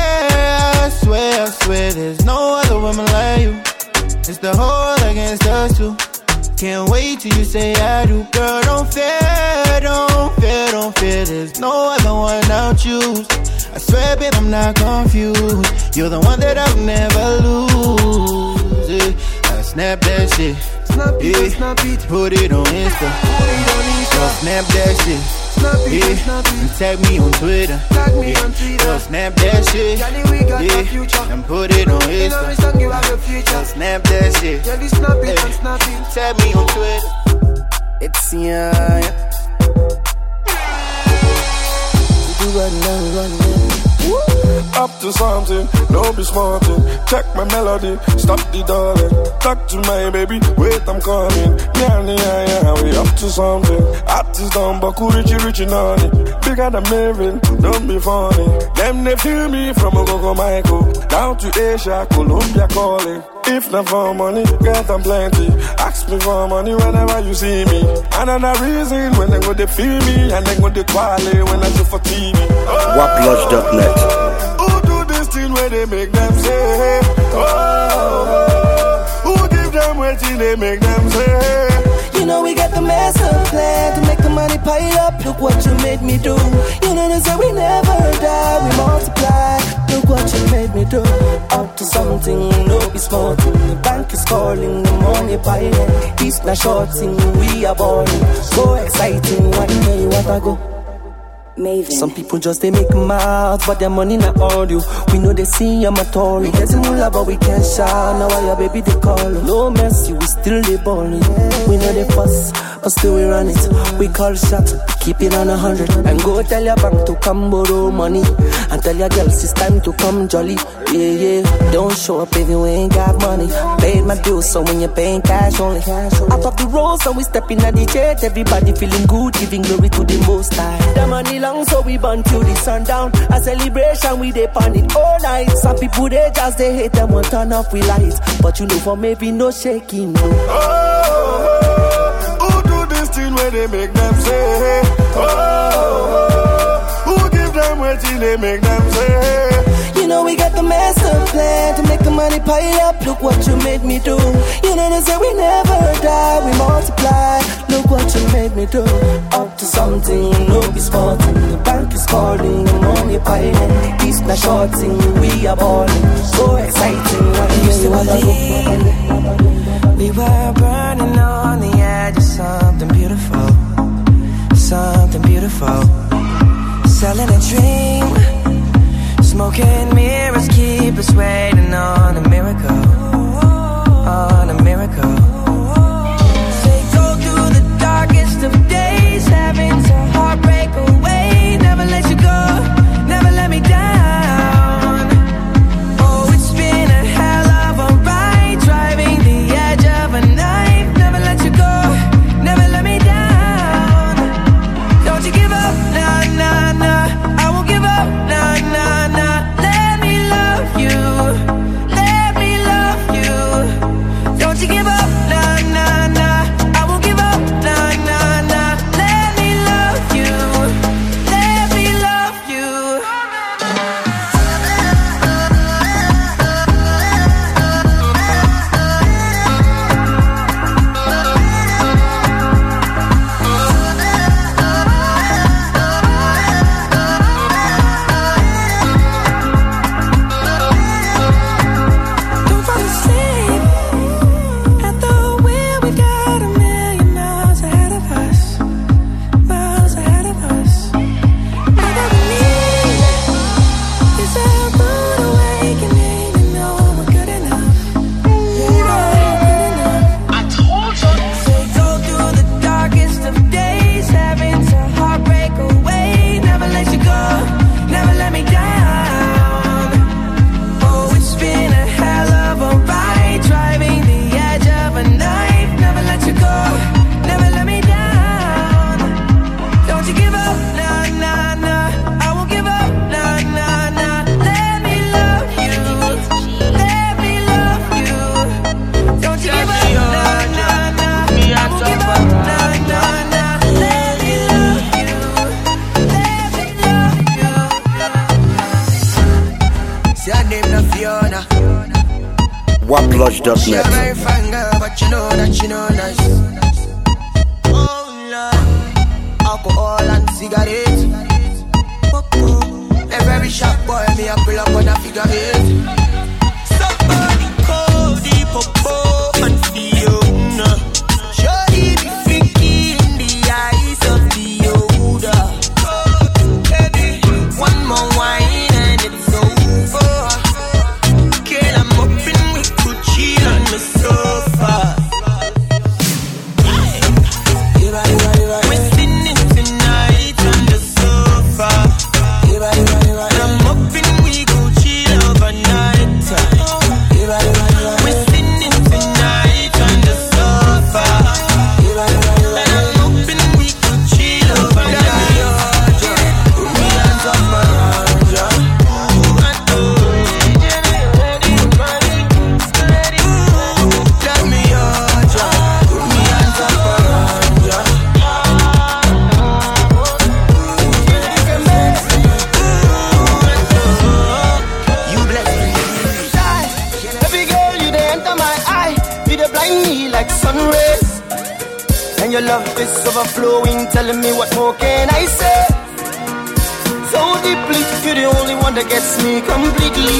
swear, there's no other woman like you. It's the whole against us two. Can't wait till you say I do. Girl, don't fear, there's no other one I'll choose. I swear, babe, I'm not confused. You're the one that I'll never lose. Yeah. I snap that shit, Put it on Insta. Snap that shit. And tag me on Twitter. Snap that shit. And put it on Insta. Snap that shit. Tag me on Twitter. It's Up to something, don't be smarting. Check my melody, stop the darling. Talk to my baby, wait, I'm coming. Yeah, we up to something. Artists down, Baku, Richie, Nani. Bigger than Marvin, don't be funny. Them they feel me from Ogogo Michael. Down to Asia, Colombia calling. If not for money, get them plenty. Ask me for money whenever you see me. Another reason when they go they feel me. And they go they quality when I do for TV. Waplodge.net. Where they make them say, who give them waiting they make them say. You know we got the master plan to make the money pile up. Look what you made me do. You know they say we never die, we multiply. Look what you made me do. Up to something, no be small thing. The bank is calling, the money piling. This not short thing, we are balling. So exciting, one day what I go. Maven. Some people just they make mouths, but their money not all you. We know they see I'm a tory. We get moolah, but we can't shout. Now why your baby they call? No mercy, we still they balling. We know they fuss, but still we run it. We call shots, keep it on 100. And go tell your bank to come borrow money. And tell your girls it's time to come jolly. Yeah, don't show up if you ain't got money. Paid my dues, so when you're paying cash only. Out of the road, so we stepping at the jet. Everybody feeling good, giving glory to the Most High. The money long, so we burn till the sundown. A celebration, we dey pan it all night. Some people they just they hate them, won't turn off with lights. But you know for maybe no shaking, no. Who do this thing where they make them say, who give them waiting they make them say. You know we got the master plan to make the money pile up. Look what you made me do. You know they say we never die, we multiply. Look what you made me do. Up to something, no be sporting. The bank is calling, the money piling. This not short thing, we are balling. So exciting, I used to believe we were burning on the edge of something beautiful. Something beautiful. Selling a dream. Smoking mirrors keep us waiting on a miracle, on a miracle. They go through the darkest of days, having to heartbreak away. Never let you go, never let me down. Oh, it's been a hell of a ride, driving the edge of a knife. Never let you go, never let me down. Don't you give up, nah, nah, nah. I won't give up, nah, nah, nah. Let me love you. Don't you give up, nah, nah, nah. I won't give up, nah, nah, nah. Let me love you. Let me love you. Don't fall asleep at the wheel. We got a million miles ahead of us. Miles ahead of us. All that we need is a rude awakening. You know we're good enough. You know we're good enough. I told you. They go through the darkest of days, having to heartbreak away. Never let you go, never let me down. Oh, it's been a hell of a ride, driving the edge of a knife. Never let you go, never let me down. Don't you give up, nah, nah, nah. I won't give up, nah, nah, nah. Let me love you, let me love you. Don't you give up, nah, nah, nah. I won't give up, nah, nah, nah. Let me love you, let me love you. See her name na Fiona. She a Waplodge.net. very fine girl, but you know that she know nice. Oh Lord, alcohol and cigarettes. A very sharp boy, me a pull up on a figure eight. Somebody call the popo and feel. And your love is overflowing, telling me what more can I say? So deeply, you're the only one that gets me completely.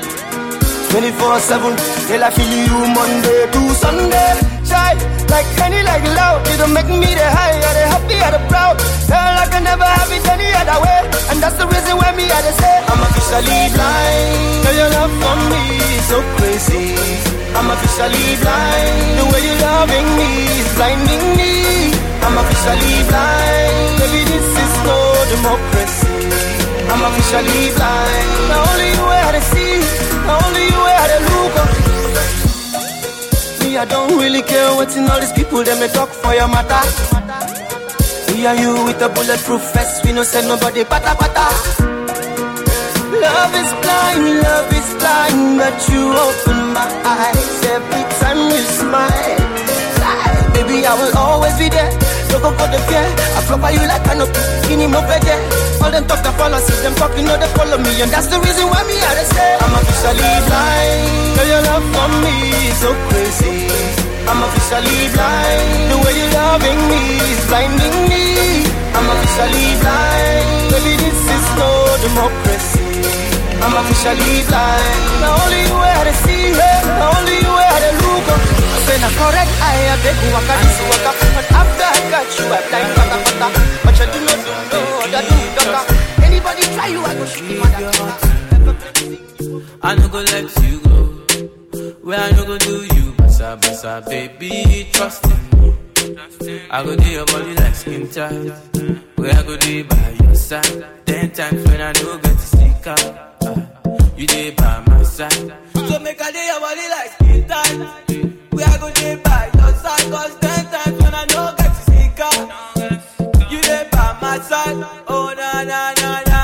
24/7, till I feel you Monday to Sunday. Shy, like honey, like love. You don't make me the high, or the happy, or the proud. Girl, I can never have it any other way. And that's the reason why me, I say I'm officially blind. Girl, your love for me is so crazy. I'm officially blind. The way you're loving me is blinding me. I'm officially blind. Baby, this is no democracy. I'm officially blind. Now only you I to see. Now only you I to look up. Me, I don't really care what's in all these people. They may talk for your matter. Me and you with a bulletproof vest. We no send nobody pata pata. Love is blind, but you open my eyes every time you smile. Baby, I will always be there. Don't go for the fear. I proper you like I know. Give me no better. All them talk the fallacies, them talking, know they follow me, and that's the reason why me I say I'm officially blind. Girl, your love for me is so crazy. I'm officially blind. The way you're loving me is blinding me. I'm officially blind. Baby, this is no democracy. I'm officially blind. Now only you I to see, now only you I to look up. I say na correct, I beg you, I can't see what up. But after I got you, I blind pata pata. But you do not know that do daka. Anybody try you, I go shoot you mother. I no go let you go. Where I no go do you, basa basa, baby, trust in me. I go do your body like skin tight. Where I go do by your side. 10 times when I no get to stick out. You dey by my side. So make I do your body like skin tight. Where I go do by your side. Cause 10 times when I no get to stick out. You dey by my side. Oh na na na na.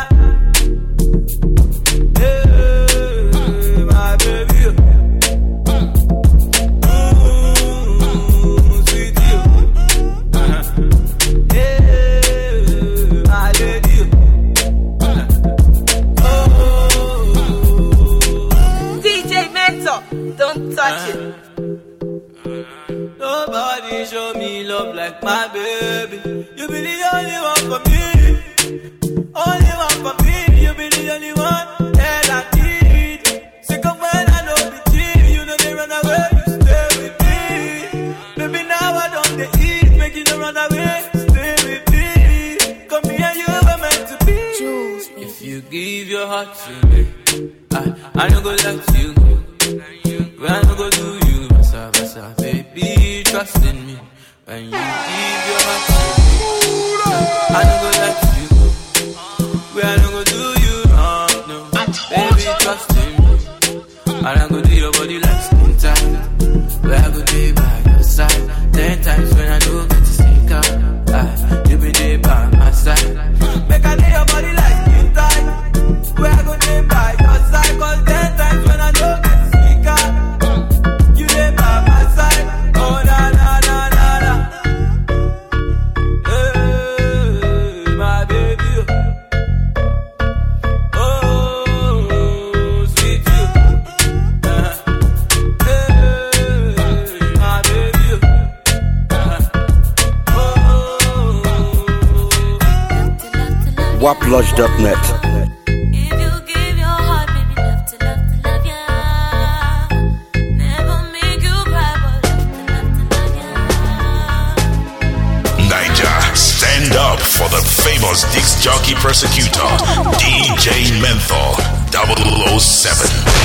Hey, my baby. Don't touch it. Nobody show me love like my baby. You be the only one for me. Only one for me. You be the only one that I need. Sick of when I know the cheat. You know they run away, you stay with me. Baby, now I don't they eat. Make you don't run away, stay with me. Come here, you were meant to be. If you give your heart to me, I no go let you go. When I go do you, basa basa, baby, trust in me. When you give your heart to me, I no go let you go. When I go do you wrong, no, baby, trust in me. And I go do your body like skin tight. When I go do by your side. 10 times when I do get to sneak out, you be there by my side. Make I do your body like skin tight. When I go do by your side. Cause 10 times when I do get to sneak out, you there by my side. Oh na na na na na. Hey, my baby. Oh, sweet you. Hey, my baby. WAPLodge.net. Stand up for the famous disc jockey persecutor, DJ Menthol 007.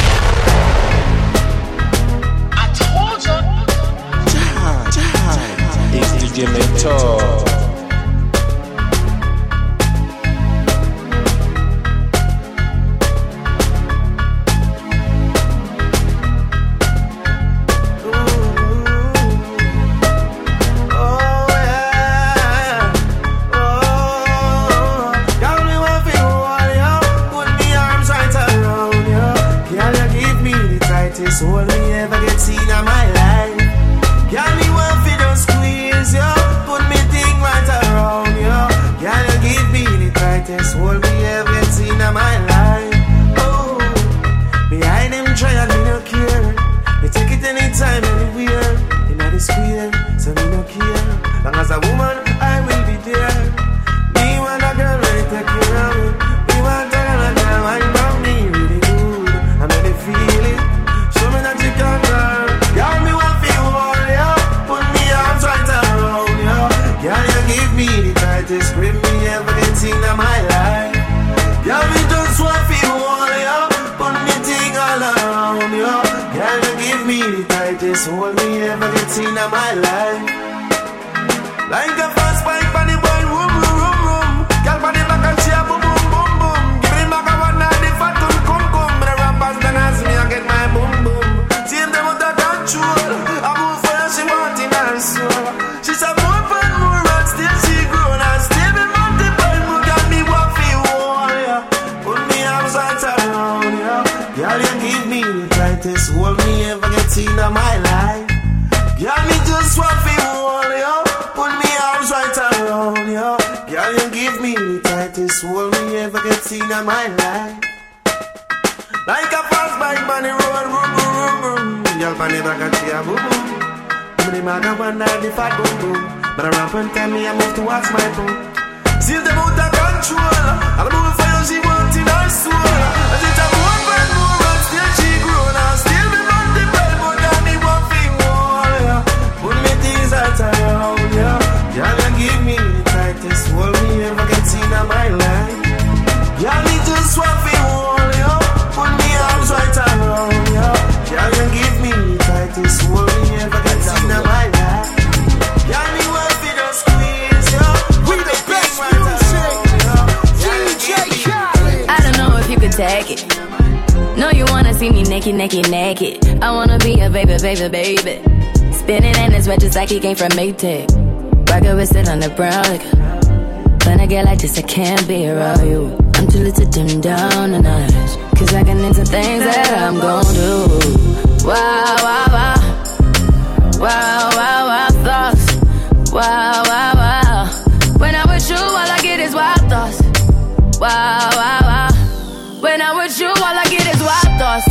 I told you. It's DJ Menthol. All we ever get seen in my life. Girl, me want fi don't squeeze you. Put me thing right Long as a woman, I will be there. Me want a girl ready to take care of me. Me want a girl wine round me really good. I make me feel it. Show me that you can girl. Girl, me want feel all ya. Put me arms right around ya. Girl, you give me the tightest grip me ever get in my life. Girl, me just want feel all ya. Put me thing all around ya. Girl, you give me the tightest hold me ever get in my life. Like a fast bike on the boy, room, room, room, room. Girl, on the back and she a boom, boom, boom, boom. Give me the back of one and the fat one, come, come. Me the rappers then ask me, I get my boom, boom. See him them out of control. I move for her, she want in her soul. She said more and more, and still she grown. And still me multiple, more got me what feel all, yeah. Put me arms right around, yeah. Girl, you give me the tightest hold me ever get in my life. Girl, me just want feel all, yeah. Put me arms right around you. Girl, you give me the tightest hold me ever get seen in my life. Like a fast bike on the road, boom, boom, boom, boom. Girl, on the back and she a boom, boom. Give me the maga one and the fat boom, boom. But I ramp and tell me I move towards my boom. See them out of control. I'm moving for you, she want in her soul. And she tell me one bad more and still she grown. And still me multiple, but got me one thing more, yeah. Put me things right around, yeah. Girl, you give me the tightest hold me ever get seen in my life. Girl, me just want to hold you. Put me arms right around you. Girl, you give me the tightest hold me ever get seen in my life. Girl, me want to just squeeze you. We the best music. DJ Khaled. I don't know if you could take it. No, you wanna see me naked, naked, naked. I wanna be a baby, baby, baby. Spinning in his red just like he came from Maytag. Rocket with it on the brown liquor. When I get like this, I can't be around you. I'm too little to dim down the night. Cause I can into things that I'm gon' do. Wow, wow, wow. Wow, wow, wow, thoughts. Wow, wow, wow. When I'm with you, all I get is wild thoughts. Wow, wow, wow. When I'm with you, all I get is wild thoughts.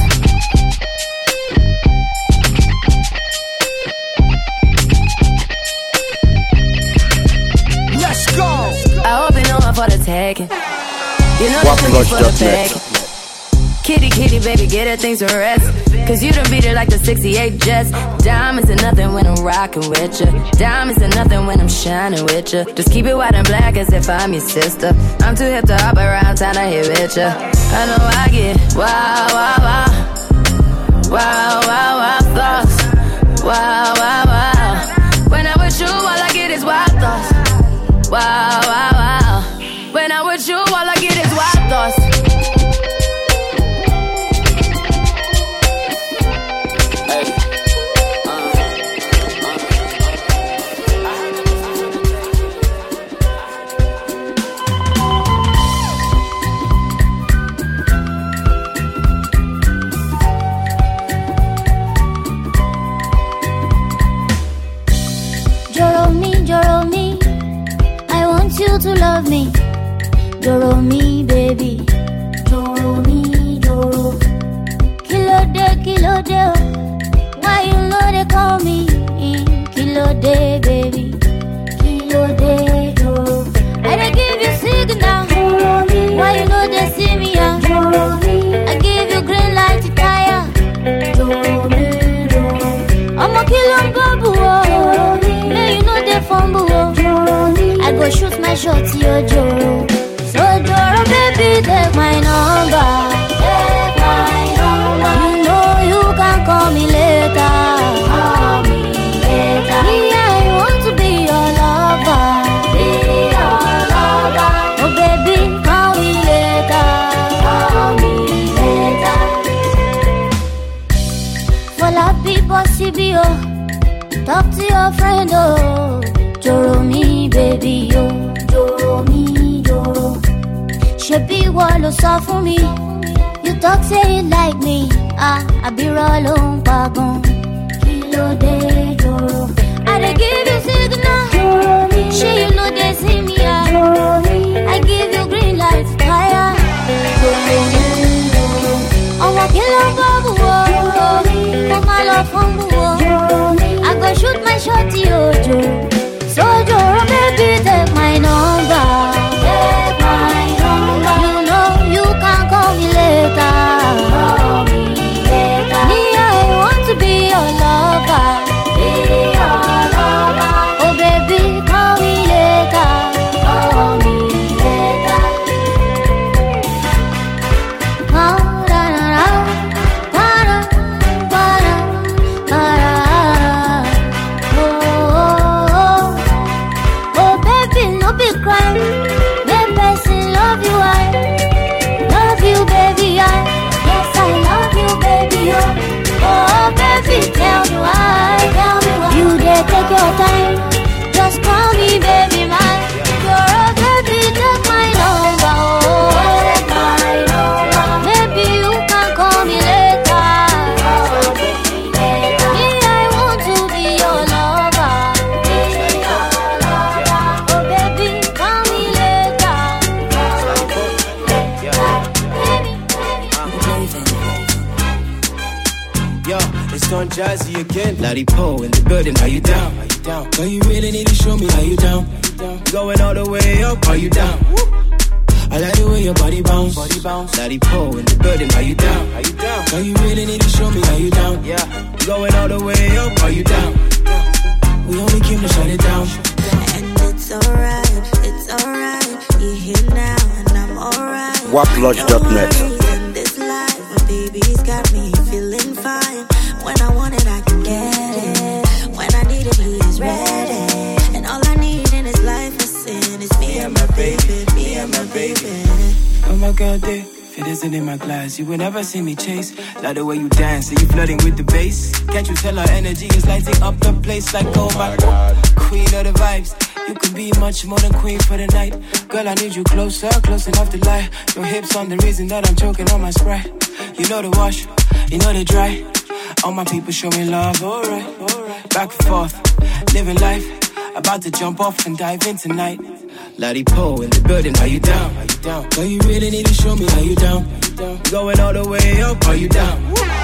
Let's go. I hope you know I'm for the taking. You know this is for the bag. Kitty, kitty, baby, get her things to rest. Cause you done beat it like the 68 Jets. Diamonds are nothing when I'm rocking with ya. Diamonds are nothing when I'm shining with ya. Just keep it white and black as if I'm your sister. I'm too hip to hop around, time to hit with ya. I know I get wow, wow, wow. Wow, wow, wow, thoughts. Wow, wow, wow. When I'm with you, all I get is wild thoughts. Wow, wow, wow. When I'm with you, all I get is wild thoughts. Joro me, I want you to love me. Joro me, baby. Joro me, joro. Kilo de, why you know they call me? Kilo de, baby. Kilo de, joro. I dey give you signal. Joro me, why you know they see me? Joro me, I give you green light to tire. Joro me, joro. I'm a kilo babu. Joro me. Fumble, I go shoot my shot, yo, Joro. So, Joro, baby, take my number. Take my number. You know you can call me later. Call me later. Me, I want to be your lover. Be your lover. Oh, baby, call me later. Call me later. For la people, CBO. Talk to your friend, oh. Joro me, baby, oh. Joro me, joro. Shebi walo so for me. You talk say it like me. I be rollin' wagon. Kilo de joro. I dey give you signal. Joro me. She you know they see me. Joro me. I give you green light, fire. Joro me, joro. I'm a killer babu, oh. Come on, love, fumble, oh. I go shoot my shot, yo, Joro. So on Jazzy again. Lottie Poe in the building, how you down? How you down? Girl, you really need to show me how you down. Going all the way up, are you down? I like the way your body bounce. Lottie Poe in the building, how you down? How you down? Girl, you really need to show me how you down. Yeah. Going all the way up, are you down? We only came to shut it down. And it's alright, you're here now and I'm alright. WAPLodge.net. In this life, but baby's got me feeling fine. When I want it, I can get it. When I need it, he is ready. And all I need in his life is sin. It's me and my baby, me and my baby. Oh my God, they fit isn't in my glass. You would never see me chase. Like the way you dance, and you flirting with the bass. Can't you tell our energy is lighting up the place like oh my God, queen of the vibes. You could be much more than queen for the night. Girl, I need you closer, close enough to lie. Your hips on the reason that I'm choking on my Sprite. You know the wash, you know the dry. All my people show me love, alright. Back and forth, living life. About to jump off and dive in tonight. Lottie Poe in the building, how you down? How you down? Girl, you really need to show me how you down. Going all the way up, are you down?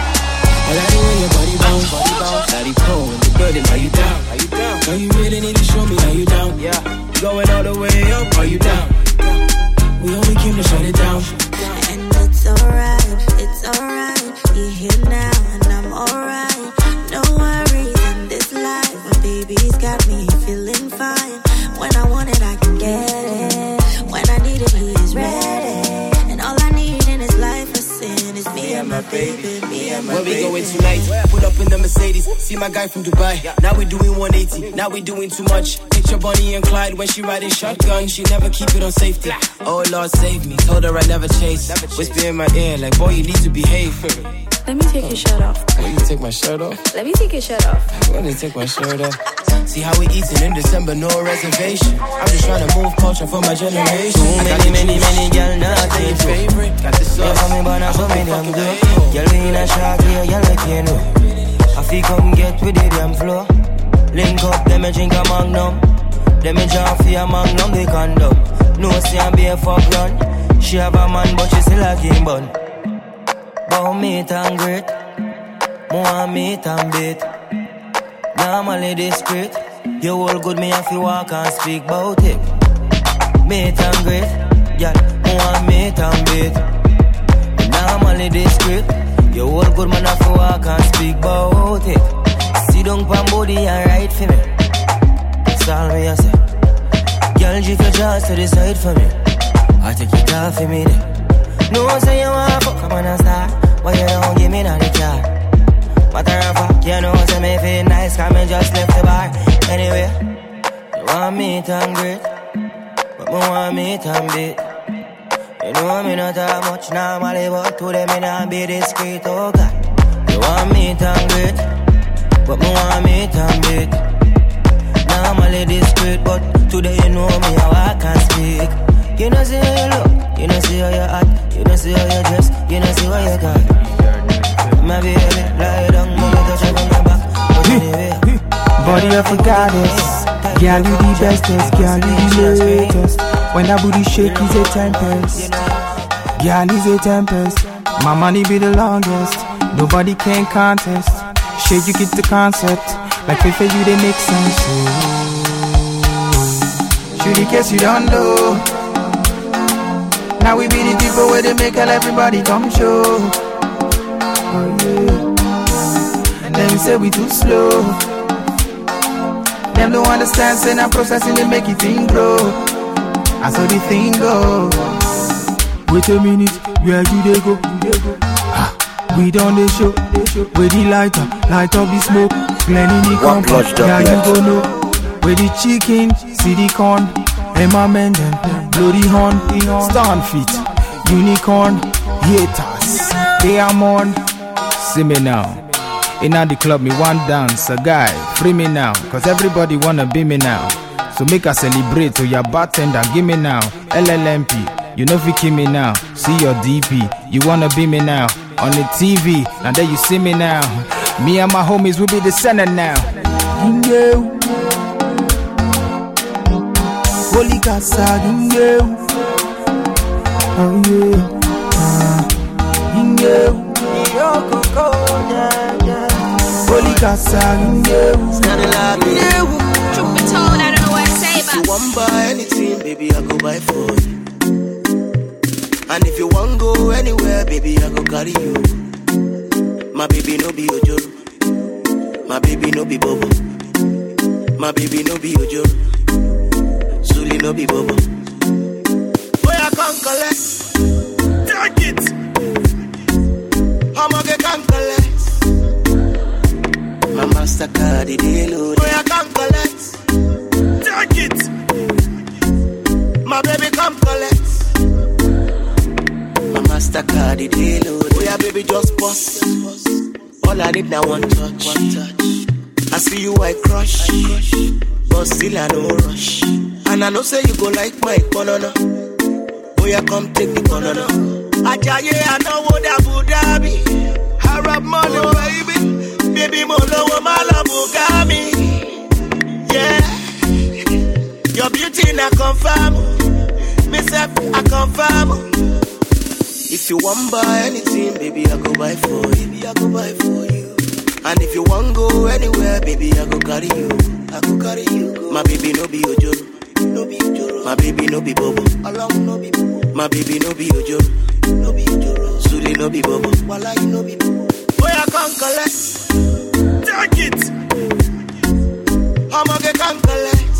I like the way your body bounce. Lottie Poe in the building, how you down? How you down? Girl, you really need to show me how you down. Yeah. Going all the way up, are you down? We only came to shut it down. And it's alright, you're here now and I'm alright. No worries in this life, but baby's got me feeling fine. When I want it, I can get it. When I need it, he is ready. And all I need in his life is sin. It's me and my baby, me and my baby. Where we going tonight? Put up in the Mercedes. See my guy from Dubai. Now we doing 180. Now we doing too much. Picture Bonnie and Clyde when she riding shotgun. She never keep it on safety. Oh Lord, save me. Told her I never chase. Whisper in my ear like, boy, you need to behave. Let me take your shirt off. Will you take my shirt off? Let me take your shirt off. Let me take my shirt off. See how we eating in December, no reservation. I'm just trying to move culture for my generation. Many girl not your favorite. Got the sauce. Yeah, me born a so many damn good. Girl we in a shark here, girl like you know. I feel come get with the damn flow. Link up, let me drink a magnum. Let me jump for a magnum, they condom. No see and be a fuck run. She have a man but she still a game bun. Bow meat and great, more meat and bait. Normally discreet, you all good me if you walk and speak about it. Meat and great, yeah, more meat and bait. Normally discreet, you all good man if you walk and speak about it. Sit down pan body and ride for me. That's all me I say. Girl, drift your jaws to the side for me. I take it off for me then. No say you want fuck up on a star, but you don't give me none of the car. Matter of fact, you know say me feel nice, cause me just left the bar. Anyway, you want meat and great, but me want meat and bait. You know me not that much normally, but today me not be discreet, oh God. You want meat and great, but me want meat and bait. Normally discreet, but today you know me how I can speak. You know see how you look, you know see how you act, you know see how you dress, you know see what you got. My baby, lie down, mama touch you from the back. But anyway, body of a goddess, girl you the bestest, girl you the latest. When that booty shake is a tempest, girl is a tempest. My money be the longest, nobody can contest. Shake you get the concept, like Fefe you they make sense. Shoot in case you don't know. Now we be the people where they make all everybody come show. Oh yeah. And then we say we too slow. Them don't understand, say now processing they make it thing grow. I saw the thing go. Wait a minute, where you they go? We done the show. Where the lighter, light up the smoke. Plenty the comfort, yeah you go know. Where the chicken, see the corn. Emma Menden, bloody horn, stand feet, unicorn, haters, they are mourn. See me now, in the club me one dance, a guy, free me now, cause everybody wanna be me now. So make a celebrate to your bartender, give me now, LLMP, you know if you kill me now, see your DP, you wanna be me now, on the TV, now there you see me now, me and my homies will be the center now. Holy Casa, yeah. Oh yeah. casa. Standing like you. Truth be told, I don't know what to say about. If you want buy anything, baby, I go buy for you. And if you want go anywhere, baby, I go carry you. My baby no be ojo. My baby no be bobo. My baby no be ojo. Suli no be bobo. Boy, I can't collect. Take it. I'ma get can't collect. My MasterCard it load. Boy, I can't collect. Take it. My baby come collect. My MasterCard it load. Boy, baby just bust. All I need now one touch. I see you I crush. But still I no rush. And I know say you go like my banana. Boy, I come take the banana. Ajaye, I know what Abu Dhabi. Arab money, baby. Baby, Molo, Mala, Bugami. Yeah. Your beauty, I confirm. Myself, I confirm. If you want buy anything, baby, I go buy for you. Baby, I go buy for you. And if you want go anywhere, baby, I go carry you. I go carry you. Go. My baby no be ojo. No be ojo. My baby no be bobo. Along no be bobo. My baby no be ojo. No be ojo. Suli no be bobo. Wala you no be bobo. Boy, I can't collect. Take it. I'ma get can't collect.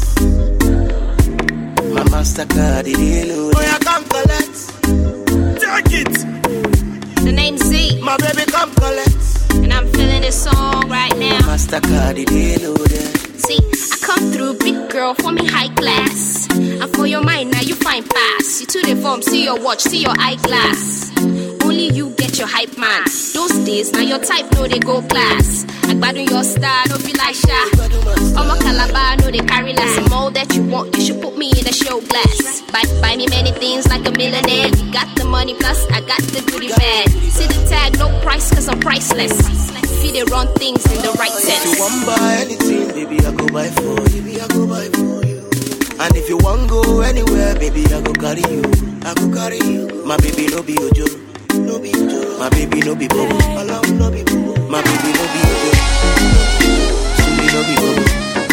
My MasterCard it load. Boy, I can't collect. Take it. The name's Z. My baby come collect. And I'm feeling this song right now. MasterCard it loaded. See, I come through, big girl, for me high class. And for your mind, now you find pass. You to the form, see your watch, see your eyeglass. Only you get your hype man. Those days, now your type, no, they go class. I gbadun your star, no feel like Sha. Omo Calabar, no, they carry less. I'm all that you want, you should put me in a show glass. Buy me many things like a millionaire. You got the money, plus I got the goodie bag. See the tag, no price, cause I'm priceless. Feel they run things in the right sense. If you want buy anything, baby, I go buy for you. Baby, I go buy for you. And if you want go anywhere, baby, I go carry you. I go carry you. My baby no be ojo. No be ojo. My baby no be bobo. Allow no be bobo. My baby no be ojo. Suli no be bobo.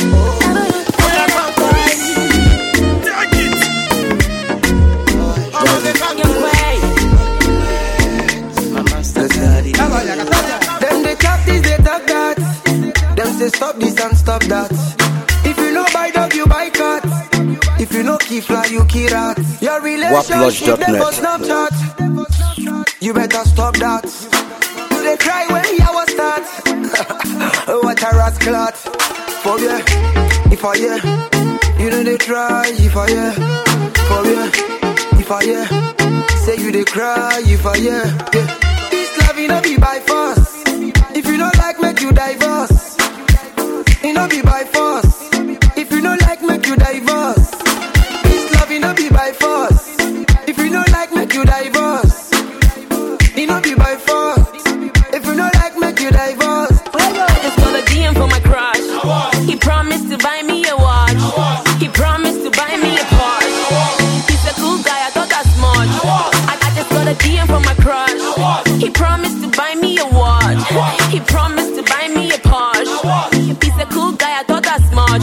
Them they talk this, they talk that. Them say stop this and stop that. If you know buy dog, you buy cat. If you know key fly, you key rat. Your relationship never Snapchat. You better stop that. Do they cry when I was start? What a rascal. For you, if I hear, you know they try. If I hear, for you, if I hear, say you they cry. If I hear, yeah. You know be by force. If you don't like, make you divorce. You know be by force. If you don't like, make you divorce. This love, you know be by force. If you don't like, make you divorce. You know be by force. If you don't like, make you divorce. I just got a DM for my crush. He promised to buy me a watch. He promised to buy me a Porsche. He's a cool guy, I thought that's much. I just got a DM for my crush. He promised to buy me a watch. He promised to buy me a Porsche. He's a cool guy, I thought that's much.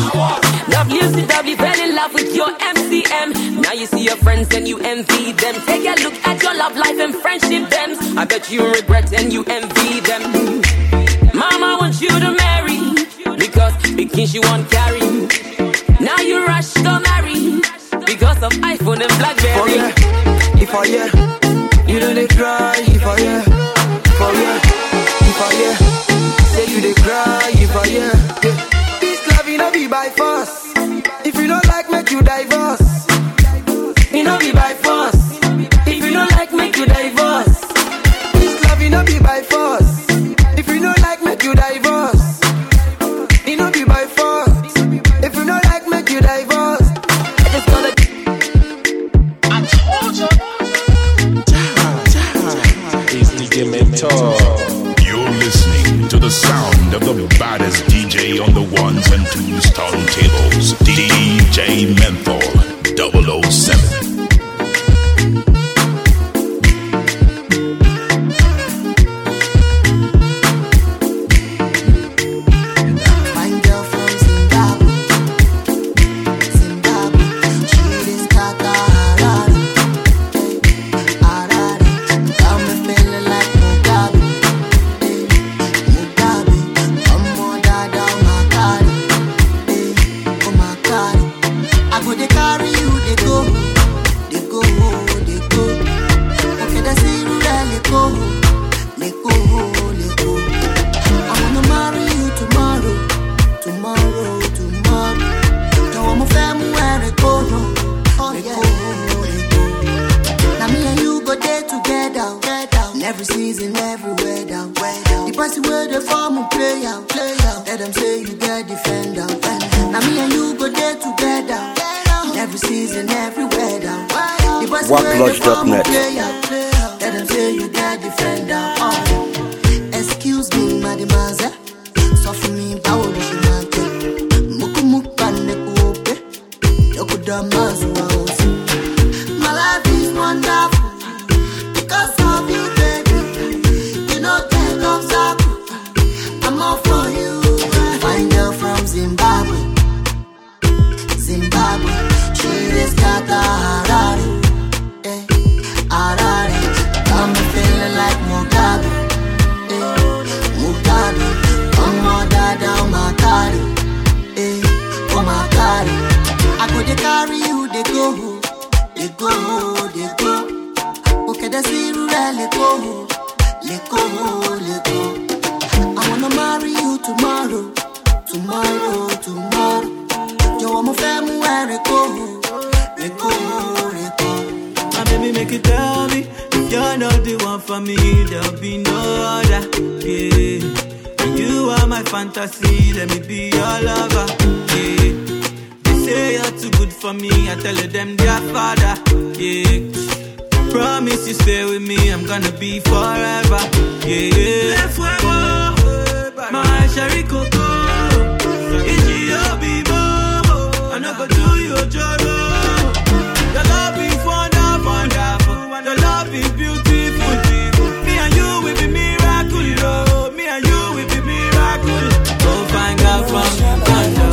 WCW fell in love with your MCM. Now you see your friends and you envy them. Take a look at your love life and friendship them. I bet you regret and you envy them. Mama wants you to marry because big she won't carry. Now you rush to marry because of iPhone and BlackBerry. For yeah, if I hear, you know they cry. If I hear, for yeah, if I hear, say you they cry. If I hear, yeah. This love you know be by force. If you don't like, make you divorce. You know be by force. If you don't like, make you divorce. This love you know be by force. If you don't like, make you divorce. You know be by force. If you don't like, make you divorce. I just gotta. I told you. It's DJ Mentor. You're listening to the sound of the baddest DJ on the ones and twos turntables. DJ Menthol. they carry you, they go. Okay, that's it, let go. I wanna marry you tomorrow. Now I'm a family where they go. Now me and you go there together. Every season, everywhere down. The person where they form and play out. Let them say you get defender. Now me and you go there together. Every season, everywhere down. The person where they form and play out. Let them say you get defender. Excuse me, mademoiselle. So for me, power is your man. My life is wonderful because of you, baby. You know that love's up. I'm all for you. Fine girl from Zimbabwe. She is Kata Harare. Got me feeling like Mugabe. I'm more dada on my body. I go they carry you, they go. Okay, that's it, let go. I wanna marry you tomorrow. Yo, I'm a family where they go. My baby, make it tell me if you're not the one for me, there'll be no other. Yeah, you are my fantasy. Let me be your lover. Yeah. Say you're too good for me, I tell them their father. Yeah, promise you stay with me, I'm gonna be forever. Yeah, my Sherry Coco, Ichiobibo, I never do you a job. Your love is wonderful, your love is beautiful. Me and you will be miracle, me and you will be miracle. Go find out from Uganda.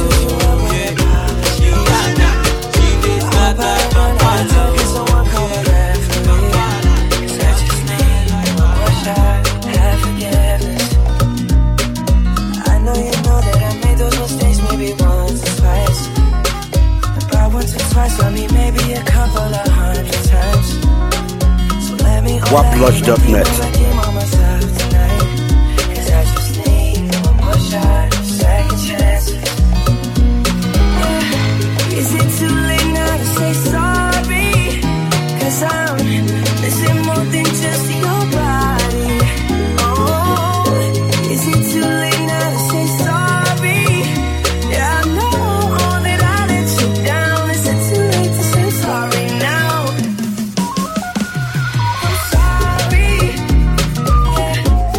WAPLodge.net. Is it too late now to say sorry? 'Cause I'm missing more than just your body. Oh, is it too late now to say sorry? Yeah, I know that I let you down. Is it too late to say sorry now? I'm sorry. Yeah.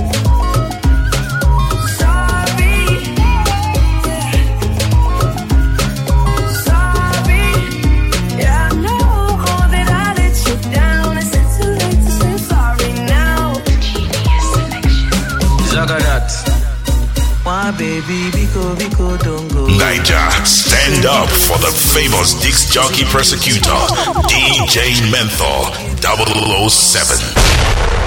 Sorry. Yeah. Sorry. Yeah, I know that I let you down. Is it too late to say sorry now? Zaganat. My baby, Biko, don't go. Niger, stand up for the famous Dix Jockey Persecutor, DJ Menthol 007.